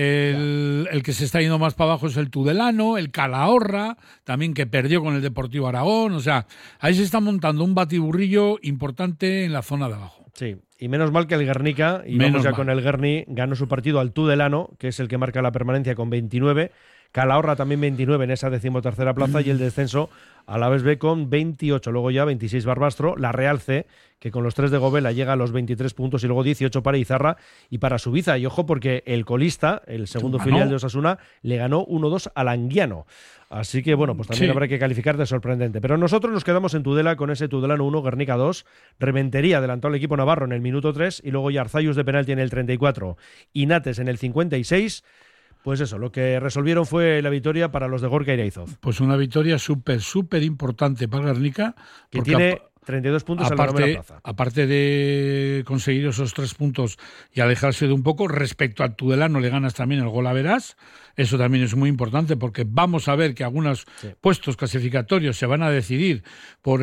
el, el que se está yendo más para abajo es el Tudelano, el Calahorra, también que perdió con el Deportivo Aragón, o sea, ahí se está montando un batiburrillo importante en la zona de abajo. Sí, y menos mal que el Guernica, y menos vamos ya mal. con el Guerni, ganó su partido al Tudelano, que es el que marca la permanencia con veintinueve, Calahorra también veintinueve en esa decimotercera plaza, y el descenso Alavés B con veintiocho, luego ya veintiséis Barbastro, la Real C, que con los tres de Govela llega a los veintitrés puntos, y luego dieciocho para Izarra y para Subiza. Y ojo, porque el colista, el segundo ganó. filial de Osasuna, le ganó uno dos al Anguiano. Así que, bueno, pues también sí. habrá que calificar de sorprendente. Pero nosotros nos quedamos en Tudela con ese Tudelano uno, Guernica dos. Rementería adelantó al equipo navarro en el minuto tres, y luego ya Arzayus de penalti en el treinta y cuatro y Nates en el cincuenta y seis. Pues eso, lo que resolvieron fue la victoria para los de Gorka Iraizoz. Pues una victoria súper, súper importante para Guernica. Que tiene treinta y dos puntos aparte, en la novena plaza. Aparte de conseguir esos tres puntos y alejarse de un poco, respecto al Tudelano le ganas también el gol a verás. Eso también es muy importante, porque vamos a ver que algunos sí. puestos clasificatorios se van a decidir por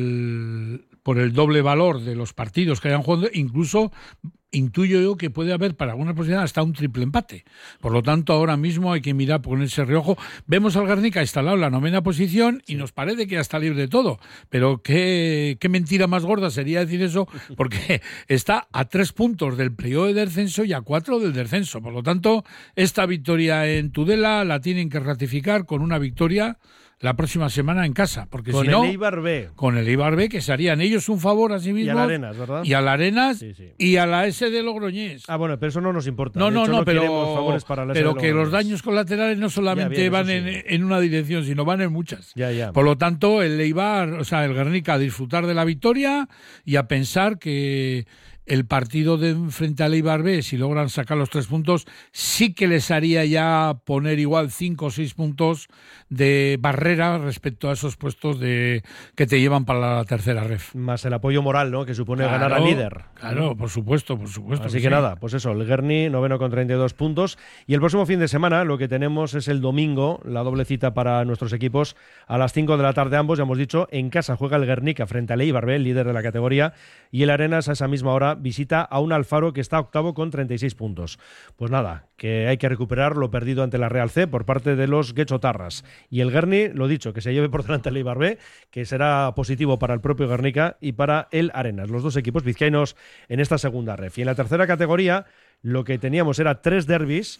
el, por el doble valor de los partidos que hayan jugado. Incluso intuyo yo que puede haber para algunas posibilidades hasta un triple empate. Por lo tanto, ahora mismo hay que mirar, ponerse reojo. Vemos al Guernica instalado en la novena posición y nos parece que ya está libre de todo. Pero qué, qué mentira más gorda sería decir eso, porque está a tres puntos del playoff de descenso y a cuatro del descenso. Por lo tanto, esta victoria en Tudela la tienen que ratificar con una victoria la próxima semana en casa, porque con si no... el Eibar B. Con el Eibar B, que se harían ellos un favor a sí mismos. Y a la Arenas, ¿verdad? Y a la Arenas sí, sí. y a la S de Logroñés. Ah, bueno, pero eso no nos importa. No, de no, hecho, no, no pero, favores para la pero S de que los Logroñés. daños colaterales no solamente ya, bien, van sí. en, en una dirección, sino van en muchas. Ya, ya. Por lo tanto, el Eibar, o sea, el Guernica a disfrutar de la victoria y a pensar que el partido de frente al Eibar B, si logran sacar los tres puntos, sí que les haría ya poner igual cinco o seis puntos de barrera respecto a esos puestos de que te llevan para la tercera ref. Más el apoyo moral, ¿no?, que supone claro, ganar al líder. Claro, por supuesto, por supuesto. Así que, que sí. nada, pues eso, el Guerni, noveno con treinta y dos puntos. Y el próximo fin de semana lo que tenemos es el domingo, la doble cita para nuestros equipos, a las cinco de la tarde ambos, ya hemos dicho, en casa juega el Guernica frente al Eibar B, el líder de la categoría, y el Arenas a esa misma hora visita a un Alfaro que está octavo con treinta y seis puntos. Pues nada, que hay que recuperar lo perdido ante la Real C por parte de los guechotarras. Y el Guerni, lo dicho, que se lleve por delante el Eibar B, que será positivo para el propio Guernica y para el Arenas, los dos equipos vizcaínos en esta segunda ref. Y en la tercera categoría lo que teníamos era tres derbis.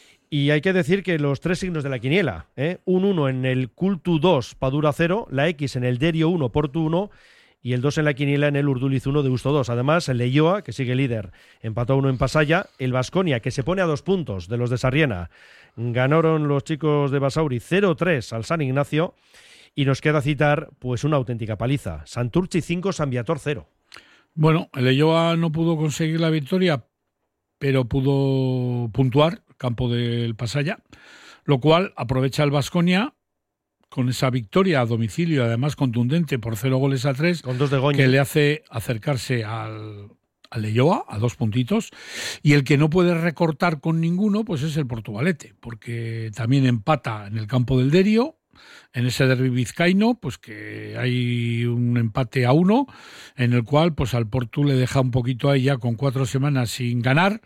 Y hay que decir que los tres signos de la quiniela, ¿eh? un uno en el Cultu dos, Padura cero, la X en el Derio uno, Portu uno y el dos en la quiniela en el Urduliz uno, Deusto dos. Además, el Leioa, que sigue líder, empató a uno en Pasaya, el Baskonia, que se pone a dos puntos de los de Sarriena, ganaron los chicos de Basauri cero tres al San Ignacio, y nos queda citar pues una auténtica paliza, Santurchi cinco, San Viator cero. Bueno, el Leioa no pudo conseguir la victoria, pero pudo puntuar, campo del Pasaya, lo cual aprovecha el Baskonia con esa victoria a domicilio, además contundente por cero goles a tres, con dos de Goñi, que le hace acercarse al, al Leioa a dos puntitos, y el que no puede recortar con ninguno pues es el Portugalete, porque también empata en el campo del Derio, en ese derbi vizcaíno, pues que hay un empate a uno, en el cual pues al Portu le deja un poquito ahí ya con cuatro semanas sin ganar.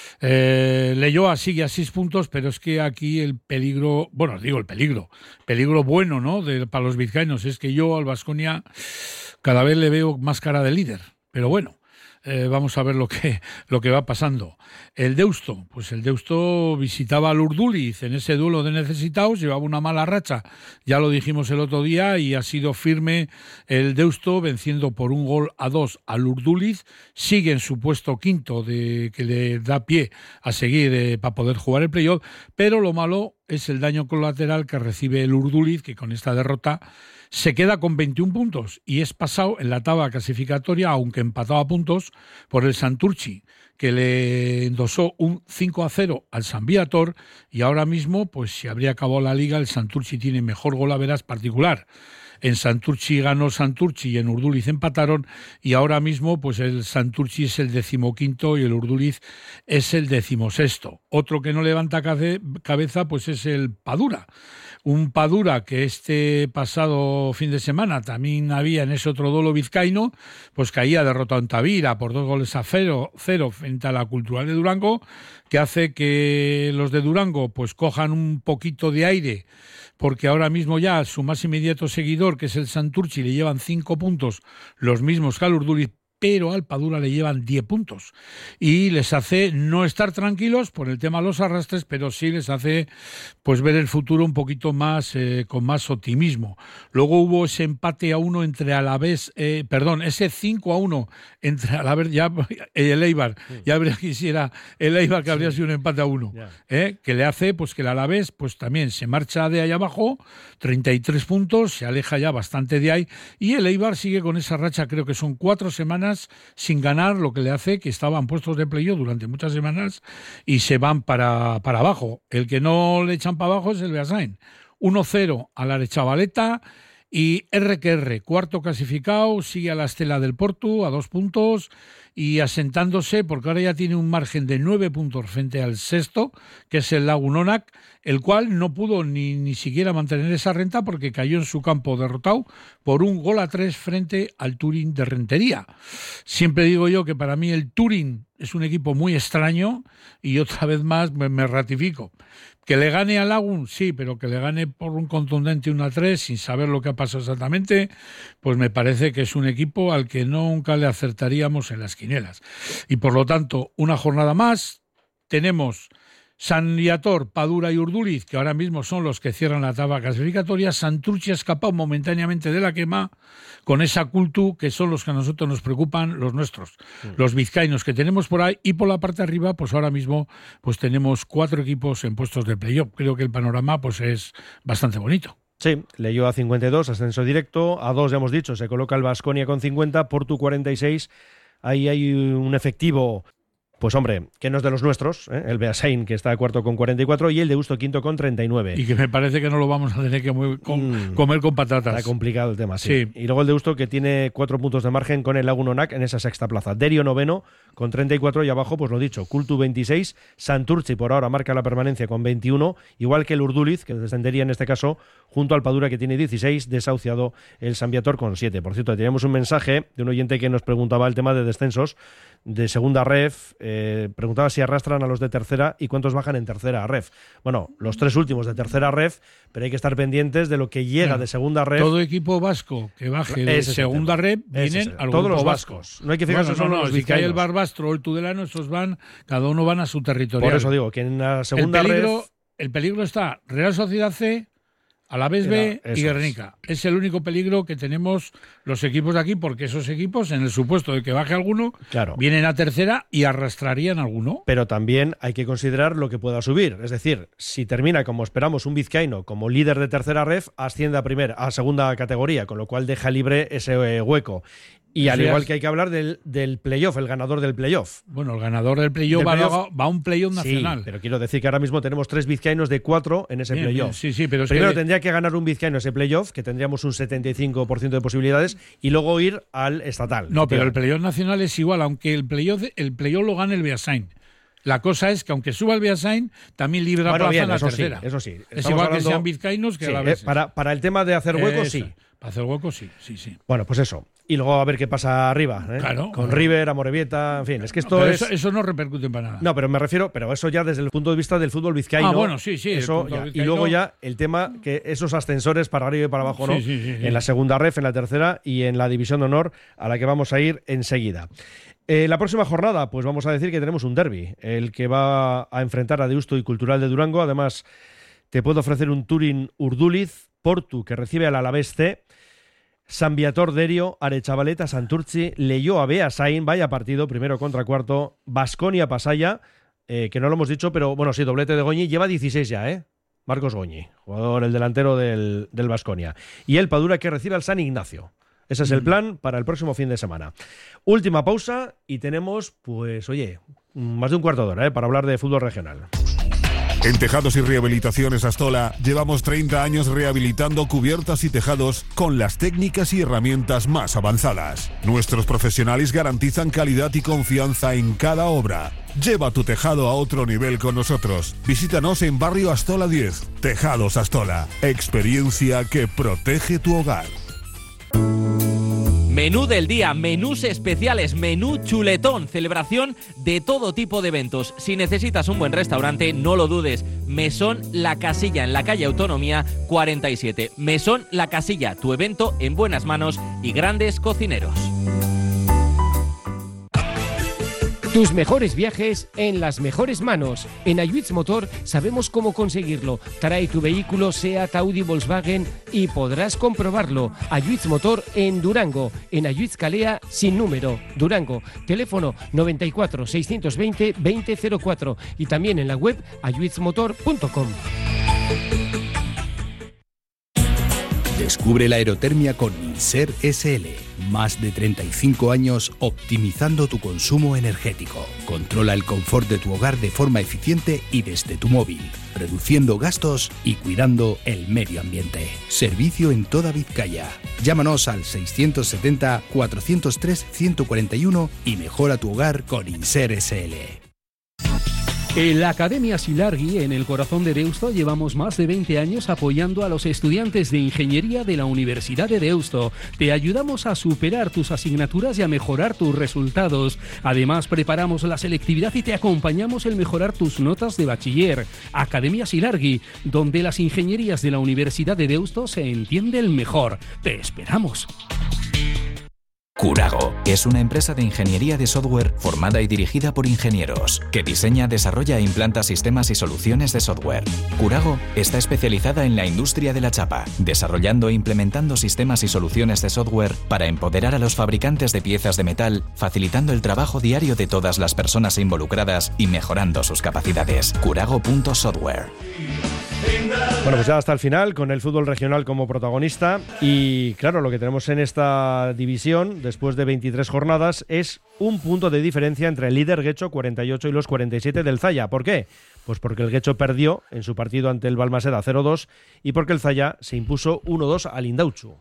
Eh, Leioa sigue a seis puntos, pero es que aquí el peligro, bueno, digo el peligro, peligro bueno, ¿no?, de, para los vizcaínos, es que yo al Baskonia cada vez le veo más cara de líder, pero bueno. Eh, vamos a ver lo que, lo que va pasando. El Deusto, pues el Deusto visitaba al Urduliz en ese duelo de necesitados, llevaba una mala racha, ya lo dijimos el otro día, y ha sido firme el Deusto venciendo por un gol a dos al Urduliz, sigue en su puesto quinto de que le da pie a seguir eh, para poder jugar el playoff, pero lo malo es el daño colateral que recibe el Urduliz, que con esta derrota se queda con veintiún puntos y es pasado en la tabla clasificatoria, aunque empatado a puntos, por el Santurchi, que le endosó un cinco a cero al San Viator, y ahora mismo, pues si habría acabado la liga, el Santurchi tiene mejor golaveras particular. En Santurchi ganó Santurchi y en Urduliz empataron, y ahora mismo pues el Santurchi es el decimoquinto y el Urduliz es el decimosexto. Otro que no levanta cabeza pues es el Padura. Un Padura que este pasado fin de semana también había en ese otro duelo vizcaíno, pues caía derrotado en Tavira por dos goles a cero, cero frente a la Cultural de Durango, que hace que los de Durango pues cojan un poquito de aire, porque ahora mismo ya su más inmediato seguidor, que es el Santurchi, le llevan cinco puntos, los mismos que al Urduliz, pero al Padura le llevan diez puntos. Y les hace no estar tranquilos por el tema de los arrastres, pero sí les hace pues ver el futuro un poquito más, eh, con más optimismo. Luego hubo ese empate a uno entre Alavés, eh, perdón, ese cinco a uno entre Alavés, ya el Eibar, ya habría quisiera el Eibar que habría sido un empate a uno, eh, que le hace pues que el Alavés pues también se marcha de ahí abajo, treinta y tres puntos, se aleja ya bastante de ahí, y el Eibar sigue con esa racha, creo que son cuatro semanas sin ganar, lo que le hace que estaban puestos de playoff durante muchas semanas y se van para, para abajo. El que no le echan para abajo es el Beasain. uno cero a la Arechavaleta, y R que R, cuarto clasificado, sigue a la estela del Portu a dos puntos y asentándose, porque ahora ya tiene un margen de nueve puntos frente al sexto, que es el Lagunonac, el cual no pudo ni, ni siquiera mantener esa renta porque cayó en su campo derrotado por un gol a tres frente al Turín de Rentería. Siempre digo yo que para mí el Turín es un equipo muy extraño, y otra vez más me, me ratifico. Que le gane a Lagun, sí, pero que le gane por un contundente uno a tres sin saber lo que ha pasado exactamente, pues me parece que es un equipo al que nunca le acertaríamos en las quinielas. Y por lo tanto, una jornada más, tenemos San Viator, Padura y Urduliz, que ahora mismo son los que cierran la tabla clasificatoria. Santurtzi ha escapado momentáneamente de la quema con esa Cultu, que son los que a nosotros nos preocupan, los nuestros, sí. los vizcaínos que tenemos por ahí. Y por la parte de arriba, pues ahora mismo pues tenemos cuatro equipos en puestos de playoff. Creo que el panorama pues es bastante bonito. Sí, Leioa a cincuenta y dos, ascenso directo. A dos, ya hemos dicho, se coloca el Baskonia con cincuenta, Portu cuarenta y seis. Ahí hay un efectivo... Pues hombre, que no es de los nuestros, ¿eh? El Beasain, que está cuarto con cuarenta y cuatro, y el Deusto quinto con treinta y nueve. Y que me parece que no lo vamos a tener que comer con, mm, comer con patatas. Está complicado el tema, sí. sí. Y luego el Deusto, que tiene cuatro puntos de margen con el Lagunonac en esa sexta plaza. Derio noveno con treinta y cuatro, y abajo, pues lo dicho, Cultu veintiséis, Santurtzi por ahora marca la permanencia con veintiuno, igual que el Urduliz, que descendería en este caso, junto al Padura, que tiene dieciséis, desahuciado el San Viator con siete. Por cierto, teníamos un mensaje de un oyente que nos preguntaba el tema de descensos de segunda ref, eh, preguntaba si arrastran a los de tercera y cuántos bajan en tercera ref. Bueno, los tres últimos de tercera ref, pero hay que estar pendientes de lo que llega bueno, de segunda ref. Todo equipo vasco que baje de segunda ref vienen al todos los vasco. vascos. No hay que fijarse bueno, solo no, en no, los si cae el vizcaínos. Barbastro o el Tudelano, esos van, cada uno van a su territorio. Por eso digo que en la segunda el peligro, ref... el peligro está Real Sociedad C, Alavés B y Guernica. Es. es el único peligro que tenemos los equipos de aquí, porque esos equipos, en el supuesto de que baje alguno, claro. vienen a tercera y arrastrarían alguno. Pero también hay que considerar lo que pueda subir. Es decir, si termina como esperamos un vizcaíno como líder de tercera ref, asciende a primera, a segunda categoría, con lo cual deja libre ese eh, hueco. Y al igual que hay que hablar del, del playoff, el ganador del playoff. Bueno, el ganador del playoff play va, va a un playoff nacional. Sí, pero quiero decir que ahora mismo tenemos tres vizcaínos de cuatro en ese bien, playoff. Bien, sí, sí, pero es Primero que... tendría que ganar un vizcaíno ese playoff, que tendríamos un setenta y cinco por ciento de posibilidades, y luego ir al estatal. No, pero el playoff nacional es igual, aunque el playoff el playoff lo gane el Beasain. La cosa es que aunque suba el Beasain, también libra bueno, plaza bien, en la eso tercera. Sí, eso sí. Es Estamos igual hablando... que sean vizcaínos que sí, a la vez. Eh, para, para el tema de hacer huecos, eso. sí. Para hacer huecos, sí, sí, sí. Bueno, pues eso. Y luego a ver qué pasa arriba, ¿eh? Claro. Con River, Amorebieta, en fin. Es que esto no, es... Eso, eso no repercute para nada. No, pero me refiero, pero eso ya desde el punto de vista del fútbol vizcaíno. Ah, bueno, sí, sí. Eso ya. Y luego ya el tema que esos ascensores para arriba y para abajo, ¿no? Sí, sí, sí, sí. En la segunda ref, en la tercera y en la división de honor, a la que vamos a ir enseguida. Eh, la próxima jornada, pues vamos a decir que tenemos un derbi, el que va a enfrentar a Deusto y Cultural de Durango. Además, te puedo ofrecer un Turín Urduliz, Portu, que recibe al Alavés C, San Viator Derio, Arechavaleta, Santurtzi, Leioa Beasain, vaya partido, primero contra cuarto, Baskonia Pasaya, eh, que no lo hemos dicho, pero bueno, sí, doblete de Goñi, lleva dieciséis ya, ¿eh? Marcos Goñi, jugador, el delantero del Baskonia. Y el Padura, que recibe al San Ignacio. Ese es el plan para el próximo fin de semana. Última pausa y tenemos, pues, oye, más de un cuarto de hora, ¿eh? Para hablar de fútbol regional. En Tejados y Rehabilitaciones Astola llevamos treinta años rehabilitando cubiertas y tejados con las técnicas y herramientas más avanzadas. Nuestros profesionales garantizan calidad y confianza en cada obra. Lleva tu tejado a otro nivel con nosotros. Visítanos en Barrio Astola diez. Tejados Astola. Experiencia que protege tu hogar. Menú del día, menús especiales, menú chuletón, celebración de todo tipo de eventos. Si necesitas un buen restaurante, no lo dudes. Mesón La Casilla, en la calle Autonomía cuarenta y siete. Mesón La Casilla, tu evento en buenas manos y grandes cocineros. Tus mejores viajes en las mejores manos. En Ayuitz Motor sabemos cómo conseguirlo. Trae tu vehículo Seat, Audi, Volkswagen y podrás comprobarlo. Ayuitz Motor en Durango, en Ayuitz Calea sin número, Durango. Teléfono noventa y cuatro, seiscientos veinte, veinte cero cuatro y también en la web ayuitz motor punto com. Descubre la aerotermia con Inser S L. Más de treinta y cinco años optimizando tu consumo energético. Controla el confort de tu hogar de forma eficiente y desde tu móvil, reduciendo gastos y cuidando el medio ambiente. Servicio en toda Vizcaya. Llámanos al seiscientos setenta, cuatrocientos tres, ciento cuarenta y uno y mejora tu hogar con Inser S L. En la Academia Silargui, en el corazón de Deusto, llevamos más de veinte años apoyando a los estudiantes de Ingeniería de la Universidad de Deusto. Te ayudamos a superar tus asignaturas y a mejorar tus resultados. Además, preparamos la selectividad y te acompañamos en mejorar tus notas de bachiller. Academia Silargui, donde las ingenierías de la Universidad de Deusto se entienden mejor. ¡Te esperamos! Curago es una empresa de ingeniería de software formada y dirigida por ingenieros, que diseña, desarrolla e implanta sistemas y soluciones de software. Curago está especializada en la industria de la chapa, desarrollando e implementando sistemas y soluciones de software para empoderar a los fabricantes de piezas de metal, facilitando el trabajo diario de todas las personas involucradas y mejorando sus capacidades. Curago punto software. Bueno, pues ya hasta el final, con el fútbol regional como protagonista. Y claro, lo que tenemos en esta división, después de veintitrés jornadas, es un punto de diferencia entre el líder Guecho, cuarenta y ocho, y los cuarenta y siete del Zaya. ¿Por qué? Pues porque el Guecho perdió en su partido ante el Balmaseda cero dos y porque el Zaya se impuso uno dos al Indautxu.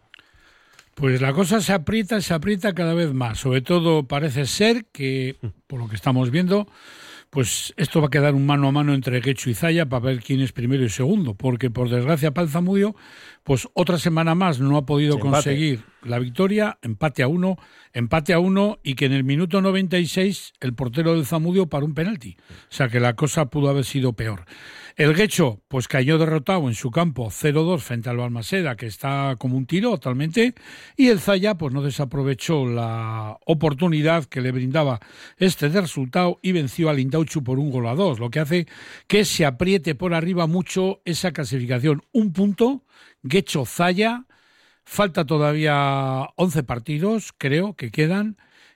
Pues la cosa se aprieta, se aprieta cada vez más. Sobre todo parece ser que, por lo que estamos viendo, pues esto va a quedar un mano a mano entre Guecho y Zaya para ver quién es primero y segundo, porque por desgracia para el Zamudio, pues otra semana más no ha podido sí, conseguir la victoria, empate a uno, empate a uno y que en el minuto noventa y seis el portero del Zamudio paró un penalti. O sea que la cosa pudo haber sido peor. El Guecho pues cayó derrotado en su campo cero dos frente al Balmaseda, que está como un tiro totalmente, y el Zaya pues no desaprovechó la oportunidad que le brindaba este resultado y venció al Indautxu por un gol a dos, lo que hace que se apriete por arriba mucho esa clasificación. Un punto, Guecho Zaya, falta todavía once partidos, creo que quedan,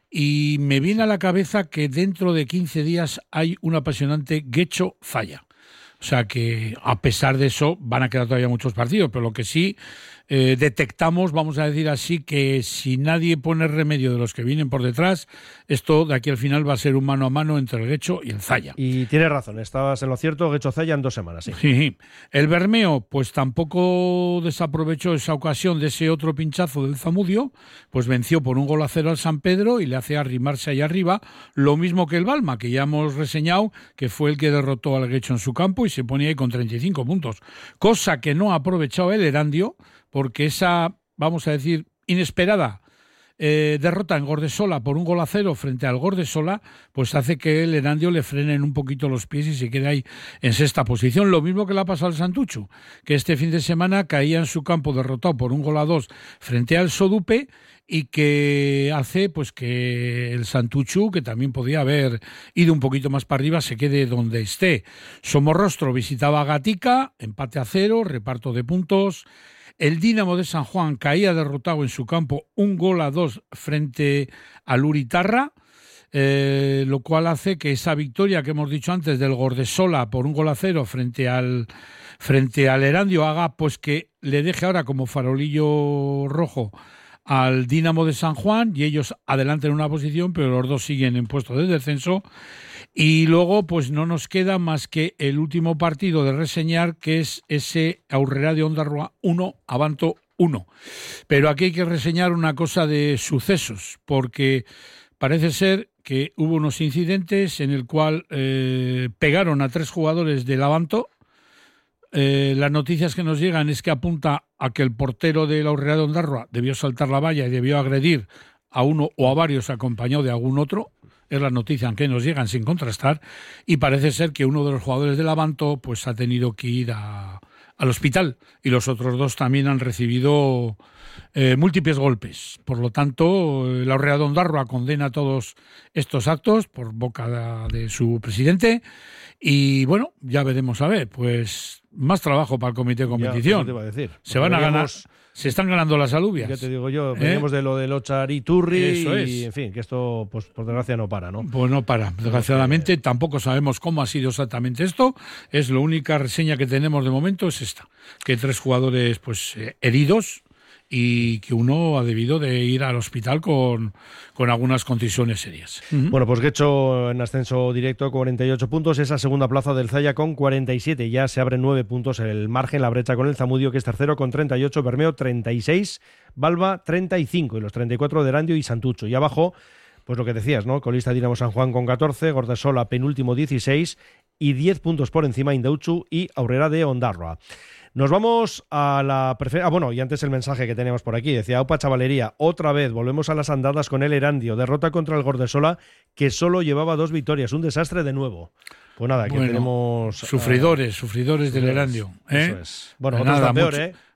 y me viene a la cabeza que dentro de quince días hay un apasionante Guecho Zaya. O sea que, a pesar de eso, van a quedar todavía muchos partidos, pero lo que sí eh, detectamos, vamos a decir así, que si nadie pone remedio de los que vienen por detrás, esto de aquí al final va a ser un mano a mano entre el Guecho y el Zaya. Y tienes razón, estabas en lo cierto, Guecho-Zaya en dos semanas, sí. Sí. El Bermeo, pues tampoco desaprovechó esa ocasión de ese otro pinchazo del Zamudio, pues venció por un gol a cero al San Pedro y le hace arrimarse ahí arriba, lo mismo que el Balma, que ya hemos reseñado, que fue el que derrotó al Guecho en su campo y se ponía ahí con treinta y cinco puntos, cosa que no ha aprovechado el Erandio, porque esa, vamos a decir, inesperada eh, derrota en Gordesola por un gol a cero frente al Gordesola, pues hace que el Erandio le frenen un poquito los pies y se quede ahí en sexta posición. Lo mismo que le ha pasado al Santuchu, que este fin de semana caía en su campo derrotado por un gol a dos frente al Sodupe, y que hace pues que el Santuchu, que también podía haber ido un poquito más para arriba, se quede donde esté. Somorrostro visitaba a Gatica, empate a cero, reparto de puntos. El Dínamo de San Juan caía derrotado en su campo un gol a dos frente al Uritarra, eh, lo cual hace que esa victoria que hemos dicho antes del Gordesola por un gol a cero frente al, frente al Erandio haga pues que le deje ahora como farolillo rojo al Dínamo de San Juan y ellos adelanten una posición, pero los dos siguen en puesto de descenso. Y luego pues no nos queda más que el último partido de reseñar, que es ese Aurrera de Ondarroa uno, Abanto uno. Pero aquí hay que reseñar una cosa de sucesos, porque parece ser que hubo unos incidentes en el cual eh, pegaron a tres jugadores del Abanto. Eh, las noticias que nos llegan es que apunta a que el portero de la Aurrera de Ondarroa debió saltar la valla y debió agredir a uno o a varios acompañado de algún otro. Es la noticia que nos llegan sin contrastar, y parece ser que uno de los jugadores del Abanto pues ha tenido que ir a, al hospital y los otros dos también han recibido eh, múltiples golpes. Por lo tanto, la Aurrera de Ondarroa condena todos estos actos por boca de, de su presidente y bueno, ya veremos a ver, pues más trabajo para el comité de competición. Ya, te iba a decir. Se van a ganar, se están ganando las alubias. Ya te digo yo, veníamos ¿Eh? de lo del Ochariturri Eso es. Y en fin, que esto pues por desgracia no para, ¿no? Pues no para, desgraciadamente tampoco sabemos cómo ha sido exactamente esto, es la única reseña que tenemos de momento es esta, que tres jugadores pues eh, heridos y que uno ha debido de ir al hospital con, con algunas contusiones serias. Uh-huh. Bueno, pues Guecho en ascenso directo, cuarenta y ocho puntos, esa segunda plaza del Zaya con cuarenta y siete, ya se abren nueve puntos el margen, la brecha con el Zamudio, que es tercero con treinta y ocho, Bermeo treinta y seis, Balba treinta y cinco y los treinta y cuatro de Erandio y Santucho. Y abajo, pues lo que decías, ¿no? Colista Dinamo San Juan con catorce, Gordesola penúltimo dieciséis y diez puntos por encima Indautxu y Aurrera de Ondarroa. Nos vamos a la... Prefer- ah, bueno, y antes el mensaje que teníamos por aquí. Decía, opa, chavalería, otra vez volvemos a las andadas con el Erandio. Derrota contra el Gordesola, que solo llevaba dos victorias. Un desastre de nuevo. Pues nada, que bueno, tenemos... Sufridores, uh, sufridores del Erandio. ¿eh? Eso es. Bueno, otros están peor, ¿eh?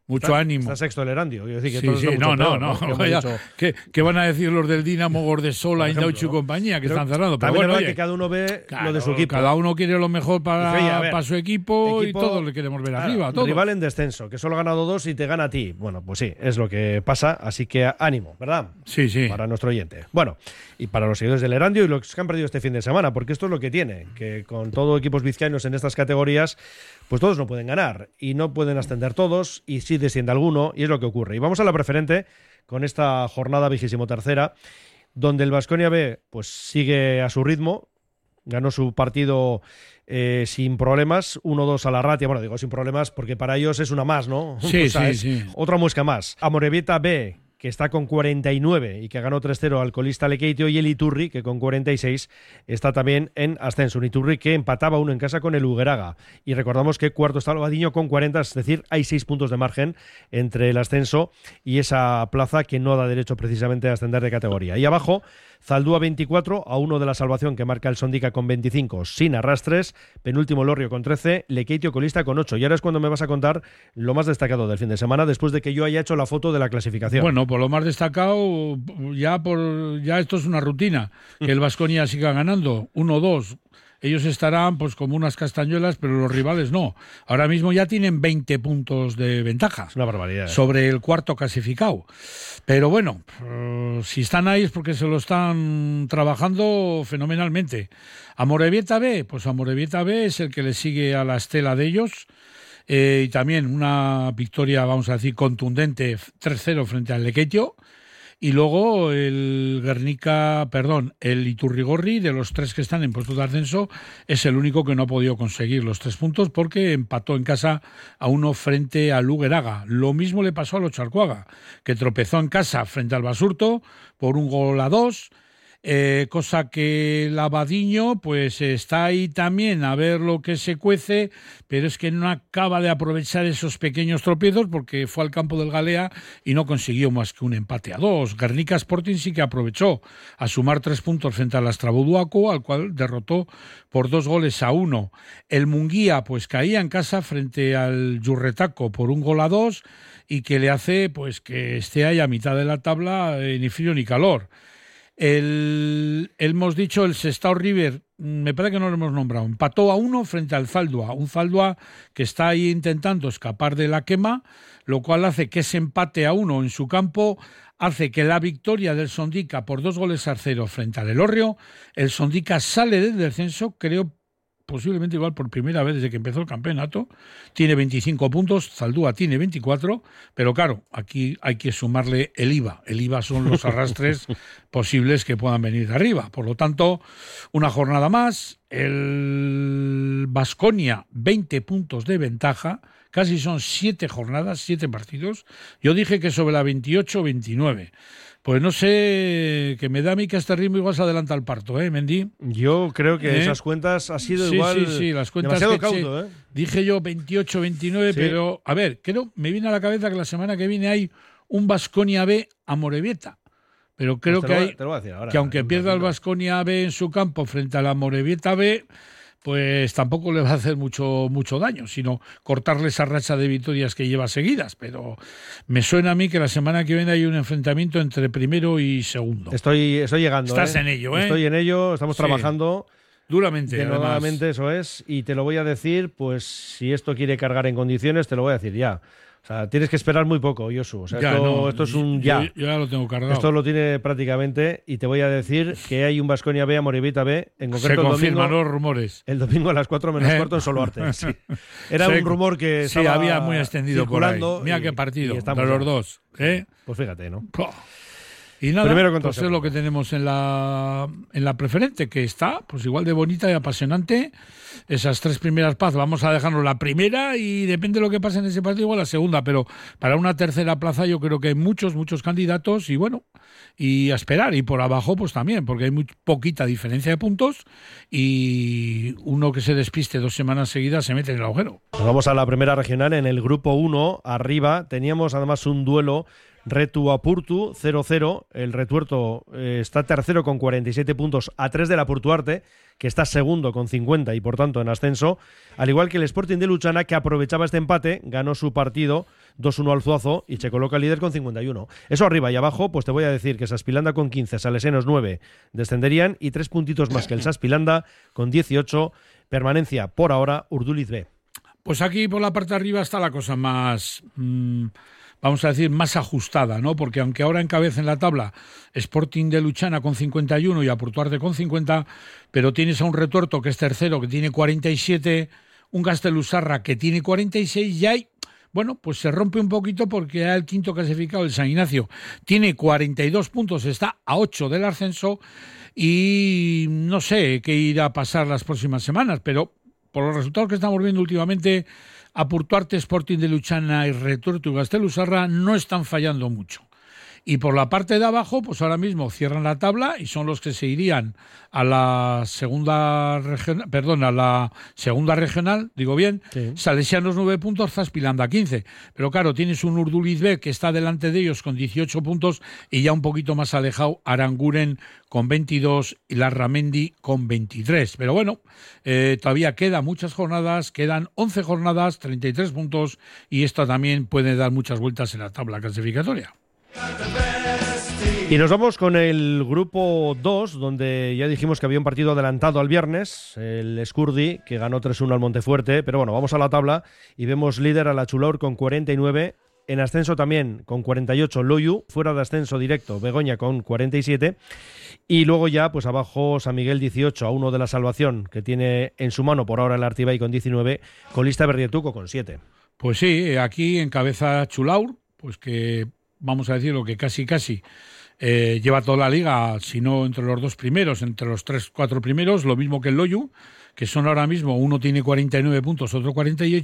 Mucho está, ánimo. Está sexto el Erandio. Quiero decir que Sí, todo sí, está no, mucho no, peor, no. ¿no? Vaya, Dicho, ¿qué, ¿Qué van a decir los del Dinamo, Gordesola, Indauchu y compañía, que pero están cerrando? Pero también bueno, es verdad oye, que cada uno ve claro, lo de su equipo. Cada uno quiere lo mejor para, Dice, oye, a ver, para su equipo, equipo y todos le queremos ver claro, arriba. Todos. Rival en descenso, que solo ha ganado dos y te gana a ti. Bueno, pues sí, es lo que pasa. Así que ánimo, ¿verdad? Sí, sí. Para nuestro oyente. Bueno, y para los seguidores del Erandio y los que han perdido este fin de semana, porque esto es lo que tiene, que con todo equipos vizcaínos en estas categorías, pues todos no pueden ganar y no pueden ascender todos y sí desciende alguno y es lo que ocurre. Y vamos a la preferente con esta jornada vigésimo tercera, donde el Baskonia B pues sigue a su ritmo, ganó su partido eh, sin problemas, uno dos a la Ratia, bueno, digo sin problemas porque para ellos es una más, ¿no? Sí, o sea, sí, sí. Otra muesca más. Amorebieta B, que está con cuarenta y nueve y que ganó tres cero al colista Lekeitio, y el Iturri, que con cuarenta y seis está también en ascenso. Un Iturri que empataba uno en casa con el Ugeraga. Y recordamos que cuarto está el Badiño con cuarenta, es decir, hay seis puntos de margen entre el ascenso y esa plaza que no da derecho precisamente a ascender de categoría. Y abajo, Zaldúa veinticuatro, a uno de la salvación que marca el Sondica con veinticinco, sin arrastres. Penúltimo Lorrio con trece, Lekeitio colista con ocho. Y ahora es cuando me vas a contar lo más destacado del fin de semana, después de que yo haya hecho la foto de la clasificación. Bueno, por lo más destacado, ya por ya esto es una rutina, que el Baskonia siga ganando, uno dos. Ellos estarán pues como unas castañuelas, pero los rivales no. Ahora mismo ya tienen veinte puntos de ventaja. Es una barbaridad. ¿eh? Sobre el cuarto clasificado. Pero bueno, uh, si están ahí es porque se lo están trabajando fenomenalmente. Amorebieta B, pues Amorebieta B es el que le sigue a la estela de ellos. Eh, y también una victoria, vamos a decir, contundente, tres cero frente al Lekeitio. Y luego el Guernica, perdón, el Iturrigorri, de los tres que están en puestos de ascenso, es el único que no ha podido conseguir los tres puntos porque empató en casa a uno frente al Ugeraga. Lo mismo le pasó al Ocharcuaga, que tropezó en casa frente al Basurto por un gol a dos. Eh, cosa que el Abadiño pues está ahí también a ver lo que se cuece, pero es que no acaba de aprovechar esos pequeños tropiezos porque fue al campo del Galea y no consiguió más que un empate a dos. Guernica Sporting sí que aprovechó a sumar tres puntos frente al Astrabuduaco, al cual derrotó por dos goles a uno. El Munguía pues caía en casa frente al Yurretaco por un gol a dos y que le hace pues que esté ahí a mitad de la tabla, eh, ni frío ni calor. El, hemos dicho el Sestao River, me parece que no lo hemos nombrado, empató a uno frente al Zaldúa, un Zaldúa que está ahí intentando escapar de la quema, lo cual hace que ese empate a uno en su campo hace que la victoria del Sondica por dos goles a cero frente al Elorrio, el Sondica sale del descenso, creo posiblemente igual por primera vez desde que empezó el campeonato, tiene veinticinco puntos, Zaldúa tiene veinticuatro, pero claro, aquí hay que sumarle el I V A. El I V A son los arrastres posibles que puedan venir de arriba. Por lo tanto, una jornada más, el Baskonia, veinte puntos de ventaja, casi son siete jornadas, siete partidos. Yo dije que sobre la veintiocho veintinueve. Pues no sé, que me da a mí que a este ritmo igual se adelanta el parto, ¿eh, Mendy? Yo creo que ¿Eh? esas cuentas ha sido sí, igual sí, sí, las cuentas demasiado que cauto, ¿eh? Dije yo veintiocho veintinueve, Sí. pero a ver, creo, me viene a la cabeza que la semana que viene hay un Baskonia B a Amorebieta. Pero creo Pues te que lo voy- hay te lo voy a decir ahora, que aunque en un pierda el ratito. Baskonia B en su campo frente a la Amorebieta B, pues tampoco le va a hacer mucho mucho daño, sino cortarle esa racha de victorias que lleva seguidas. Pero me suena a mí que la semana que viene hay un enfrentamiento entre primero y segundo. Estoy, estoy llegando. Estás ¿eh? en ello, ¿eh? Estoy en ello, estamos Sí. trabajando. Duramente, Denodadamente, además. eso es. Y te lo voy a decir, pues si esto quiere cargar en condiciones, te lo voy a decir ya. O sea, tienes que esperar muy poco, Yosu. O sea, Ya, esto, no, esto es un yo- ya. Yo, ya lo tengo cargado. Esto lo tiene prácticamente. Y te voy a decir que hay un Baskonia B, Amorebieta B. En Se concreto, el confirman domingo, los rumores. el domingo a las cuatro menos Eh. cuarto en Soloarte. Sí. Era Se- un rumor que sí, estaba había muy extendido por ahí. circulando Mira y- qué partido y de estamos los ya. dos. ¿eh? Pues fíjate, ¿no? Puh. Y nada, Primero contra pues es lo que tenemos en la en la preferente, que está pues igual de bonita y apasionante. Esas tres primeras plazas, vamos a dejarnos la primera y depende de lo que pase en ese partido, igual la segunda, pero para una tercera plaza yo creo que hay muchos, muchos candidatos y bueno, y a esperar. Y por abajo pues también, porque hay muy poquita diferencia de puntos y uno que se despiste dos semanas seguidas se mete en el agujero. Nos vamos a la primera regional. En el grupo uno, arriba, teníamos además un duelo Retu Apurtu cero cero. El Retuerto eh, está tercero con cuarenta y siete puntos a tres del Apurtuarte, que está segundo con cincuenta y por tanto en ascenso, al igual que el Sporting de Luchana, que aprovechaba este empate, ganó su partido dos uno al Zuazo y se coloca líder con cincuenta y uno. Eso arriba y abajo, pues te voy a decir que Saspilanda con quince, Salesianos nueve descenderían y tres puntitos más que el Saspilanda con dieciocho, permanencia por ahora Urduliz B. Pues aquí por la parte de arriba está la cosa más... Mmm... vamos a decir, más ajustada, ¿no? Porque aunque ahora encabeza en la tabla Sporting de Luchana con cincuenta y uno y Apurtuarte con cincuenta, pero tienes a un Retuerto que es tercero, que tiene cuarenta y siete, un Castellusarra que tiene cuarenta y seis, y hay, bueno, pues se rompe un poquito porque el quinto clasificado, el San Ignacio, tiene cuarenta y dos puntos, está a ocho del ascenso y no sé qué irá a pasar las próximas semanas, pero por los resultados que estamos viendo últimamente, Apurtuarte, Sporting de Luchana y Retuerto y Castellusarra no están fallando mucho. Y por la parte de abajo, pues ahora mismo cierran la tabla y son los que se irían a la segunda regional, perdón, a la segunda regional, digo bien, sí. Salesianos nueve puntos, Saspilanda quince. Pero claro, tienes un Urduliz B que está delante de ellos con dieciocho puntos y ya un poquito más alejado Aranguren con veintidós y Larramendi con veintitrés. Pero bueno, eh, todavía quedan muchas jornadas, quedan once jornadas, treinta y tres puntos y esto también puede dar muchas vueltas en la tabla clasificatoria. Y nos vamos con el grupo dos, donde ya dijimos que había un partido adelantado al viernes, el Escurdi, que ganó tres uno al Montefuerte, pero bueno, vamos a la tabla y vemos líder a la Chulaur con cuarenta y nueve, en ascenso también con cuarenta y ocho Loyu, fuera de ascenso directo Begoña con cuarenta y siete, y luego ya pues abajo San Miguel dieciocho, a uno de la salvación, que tiene en su mano por ahora el Artibay con diecinueve, colista Berrietuco con siete. Pues sí, aquí encabeza Chulaur, pues que vamos a decir lo que casi casi eh, lleva toda la liga, si no entre los dos primeros, entre los tres, cuatro primeros, lo mismo que el Loyu, que son ahora mismo, uno tiene cuarenta y nueve puntos, otro cuarenta y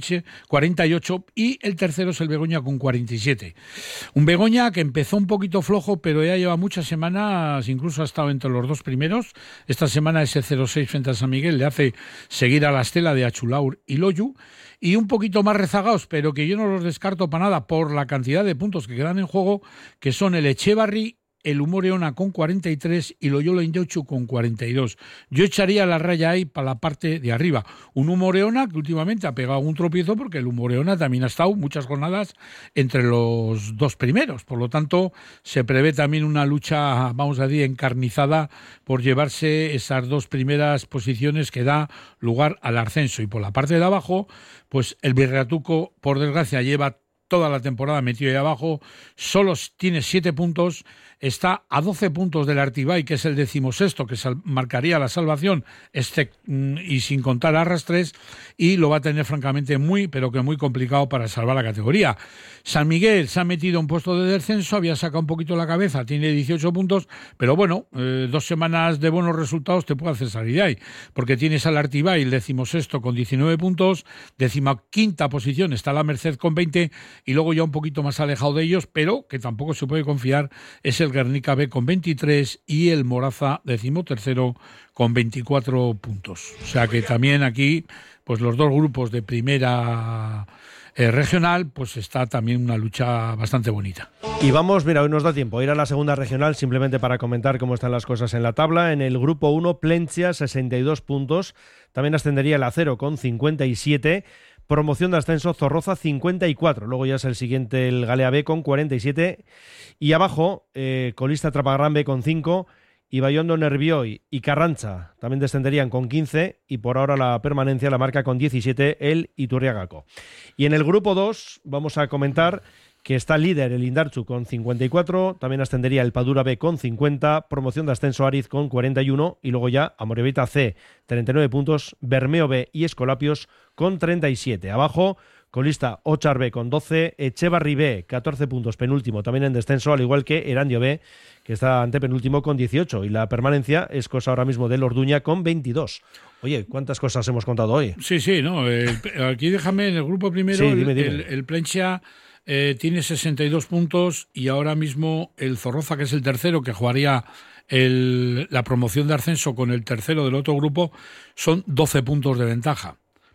ocho, y el tercero es el Begoña con cuarenta y siete. Un Begoña que empezó un poquito flojo, pero ya lleva muchas semanas, incluso ha estado entre los dos primeros. Esta semana ese cero seis frente a San Miguel le hace seguir a la estela de Achulaur y Loyu, y un poquito más rezagados, pero que yo no los descarto para nada por la cantidad de puntos que quedan en juego, que son el Echevarri, el Umoreona con cuarenta y tres y Loyola Indeuchu con cuarenta y dos. Yo echaría la raya ahí para la parte de arriba. Un Umoreona que últimamente ha pegado un tropiezo porque el Umoreona también ha estado muchas jornadas entre los dos primeros. Por lo tanto, se prevé también una lucha, vamos a decir, encarnizada por llevarse esas dos primeras posiciones que da lugar al ascenso. Y por la parte de abajo, pues el Berriatuco, por desgracia, lleva toda la temporada metido ahí abajo, solo tiene siete puntos, está a doce puntos del Artibay, que es el decimosexto, que sal- marcaría la salvación, este, y sin contar arrastres, y lo va a tener francamente muy, pero que muy complicado para salvar la categoría. San Miguel se ha metido en puesto de descenso, había sacado un poquito la cabeza, tiene dieciocho puntos, pero bueno, eh, dos semanas de buenos resultados te puede hacer salir de ahí, porque tienes al Artibay, el decimosexto, con diecinueve puntos, decimaquinta posición está la Merced con veinte, y luego ya un poquito más alejado de ellos, pero que tampoco se puede confiar, es el Guernica B con veintitrés y el Moraza decimotercero con veinticuatro puntos. O sea que también aquí, pues los dos grupos de primera eh, regional, pues está también una lucha bastante bonita. Y vamos, mira, hoy nos da tiempo a ir a la segunda regional simplemente para comentar cómo están las cosas en la tabla. En el grupo uno, Plencia, sesenta y dos puntos, también ascendería el Acero con cincuenta y siete. Promoción de ascenso Zorroza cincuenta y cuatro, luego ya es el siguiente el Galea B con cuarenta y siete y abajo eh, colista Trapagarán B con cinco y Bayondo, Nervioy y Carranza también descenderían con quince y por ahora la permanencia la marca con diecisiete el Iturriagaco. Y en el grupo dos vamos a comentar que está líder el Indarchu con cincuenta y cuatro, también ascendería el Padura B con cincuenta, promoción de ascenso Ariz con cuarenta y uno y luego ya Amorebieta C, treinta y nueve puntos, Bermeo B y Escolapios con treinta y siete. Abajo, colista Ochar B con doce, Echevarri B, catorce puntos, penúltimo, también en descenso, al igual que Erandio B, que está antepenúltimo con dieciocho y la permanencia es cosa ahora mismo del Orduña con veintidós. Oye, ¿cuántas cosas hemos contado hoy? Sí, sí, no, el, aquí déjame en el grupo primero, sí, dime, dime. el, el Plencia Eh, tiene sesenta y dos puntos y ahora mismo el Zorroza, que es el tercero, que jugaría el, la promoción de ascenso con el tercero del otro grupo, son doce puntos de ventaja.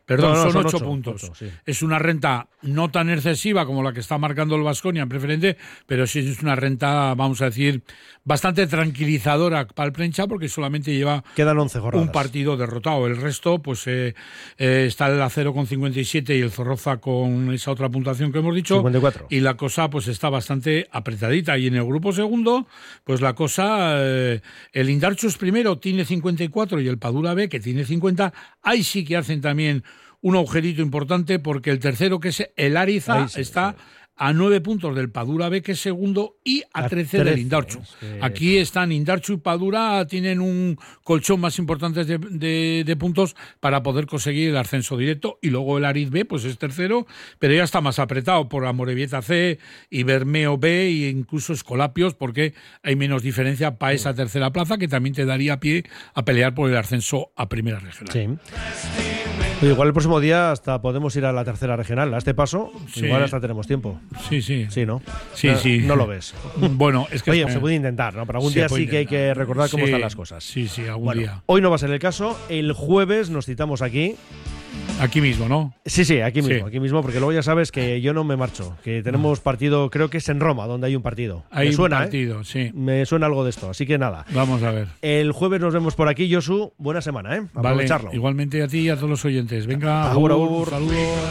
Perdón, No, no, son, son ocho, ocho, puntos. ocho, sí. Es una renta no tan excesiva como la que está marcando el Baskonia en preferente, pero sí es una renta, vamos a decir, bastante tranquilizadora para el Prensa, porque solamente lleva Quedan once jornadas. un partido derrotado. El resto, pues eh, eh, está el Acero con cincuenta y siete y el Zorroza con esa otra puntuación que hemos dicho. cincuenta y cuatro. Y la cosa pues está bastante apretadita. Y en el grupo segundo, pues la cosa, eh, el Indarchus primero tiene cincuenta y cuatro y el Padura B, que tiene cincuenta. Ahí sí que hacen también un agujerito importante, porque el tercero, que es el Ariza, sí, está sí. a nueve puntos del Padura B, que es segundo, y a, a trece, trece del Indarchu. Es que... Aquí están Indarchu y Padura, tienen un colchón más importante de, de, de puntos para poder conseguir el ascenso directo, y luego el Ariz B, pues es tercero, pero ya está más apretado por Amorebieta C y Bermeo B e incluso Escolapios, porque hay menos diferencia para esa tercera plaza, que también te daría pie a pelear por el ascenso a primera regional. Sí. Igual el próximo día hasta podemos ir a la tercera regional. A este paso, sí. Igual hasta tenemos tiempo. Sí, sí. Sí, ¿no? Sí, no, sí. No lo ves. Bueno, es que... Oye, se puede intentar, ¿no? Pero algún día sí que hay que recordar cómo sí, están las cosas. Sí, sí, algún bueno, día. Hoy no va a ser el caso. El jueves nos citamos aquí. Aquí mismo, ¿no? Sí, sí, aquí mismo, sí. aquí mismo, porque luego ya sabes que yo no me marcho, que tenemos partido, creo que es en Roma, donde hay un partido. Hay me suena, un partido, ¿eh? sí. Me suena algo de esto, así que nada. Vamos a ver. El jueves nos vemos por aquí, Josu. Buena semana, ¿eh? Vale, igualmente a ti y a todos los oyentes. Venga, agur, agur. Saludos.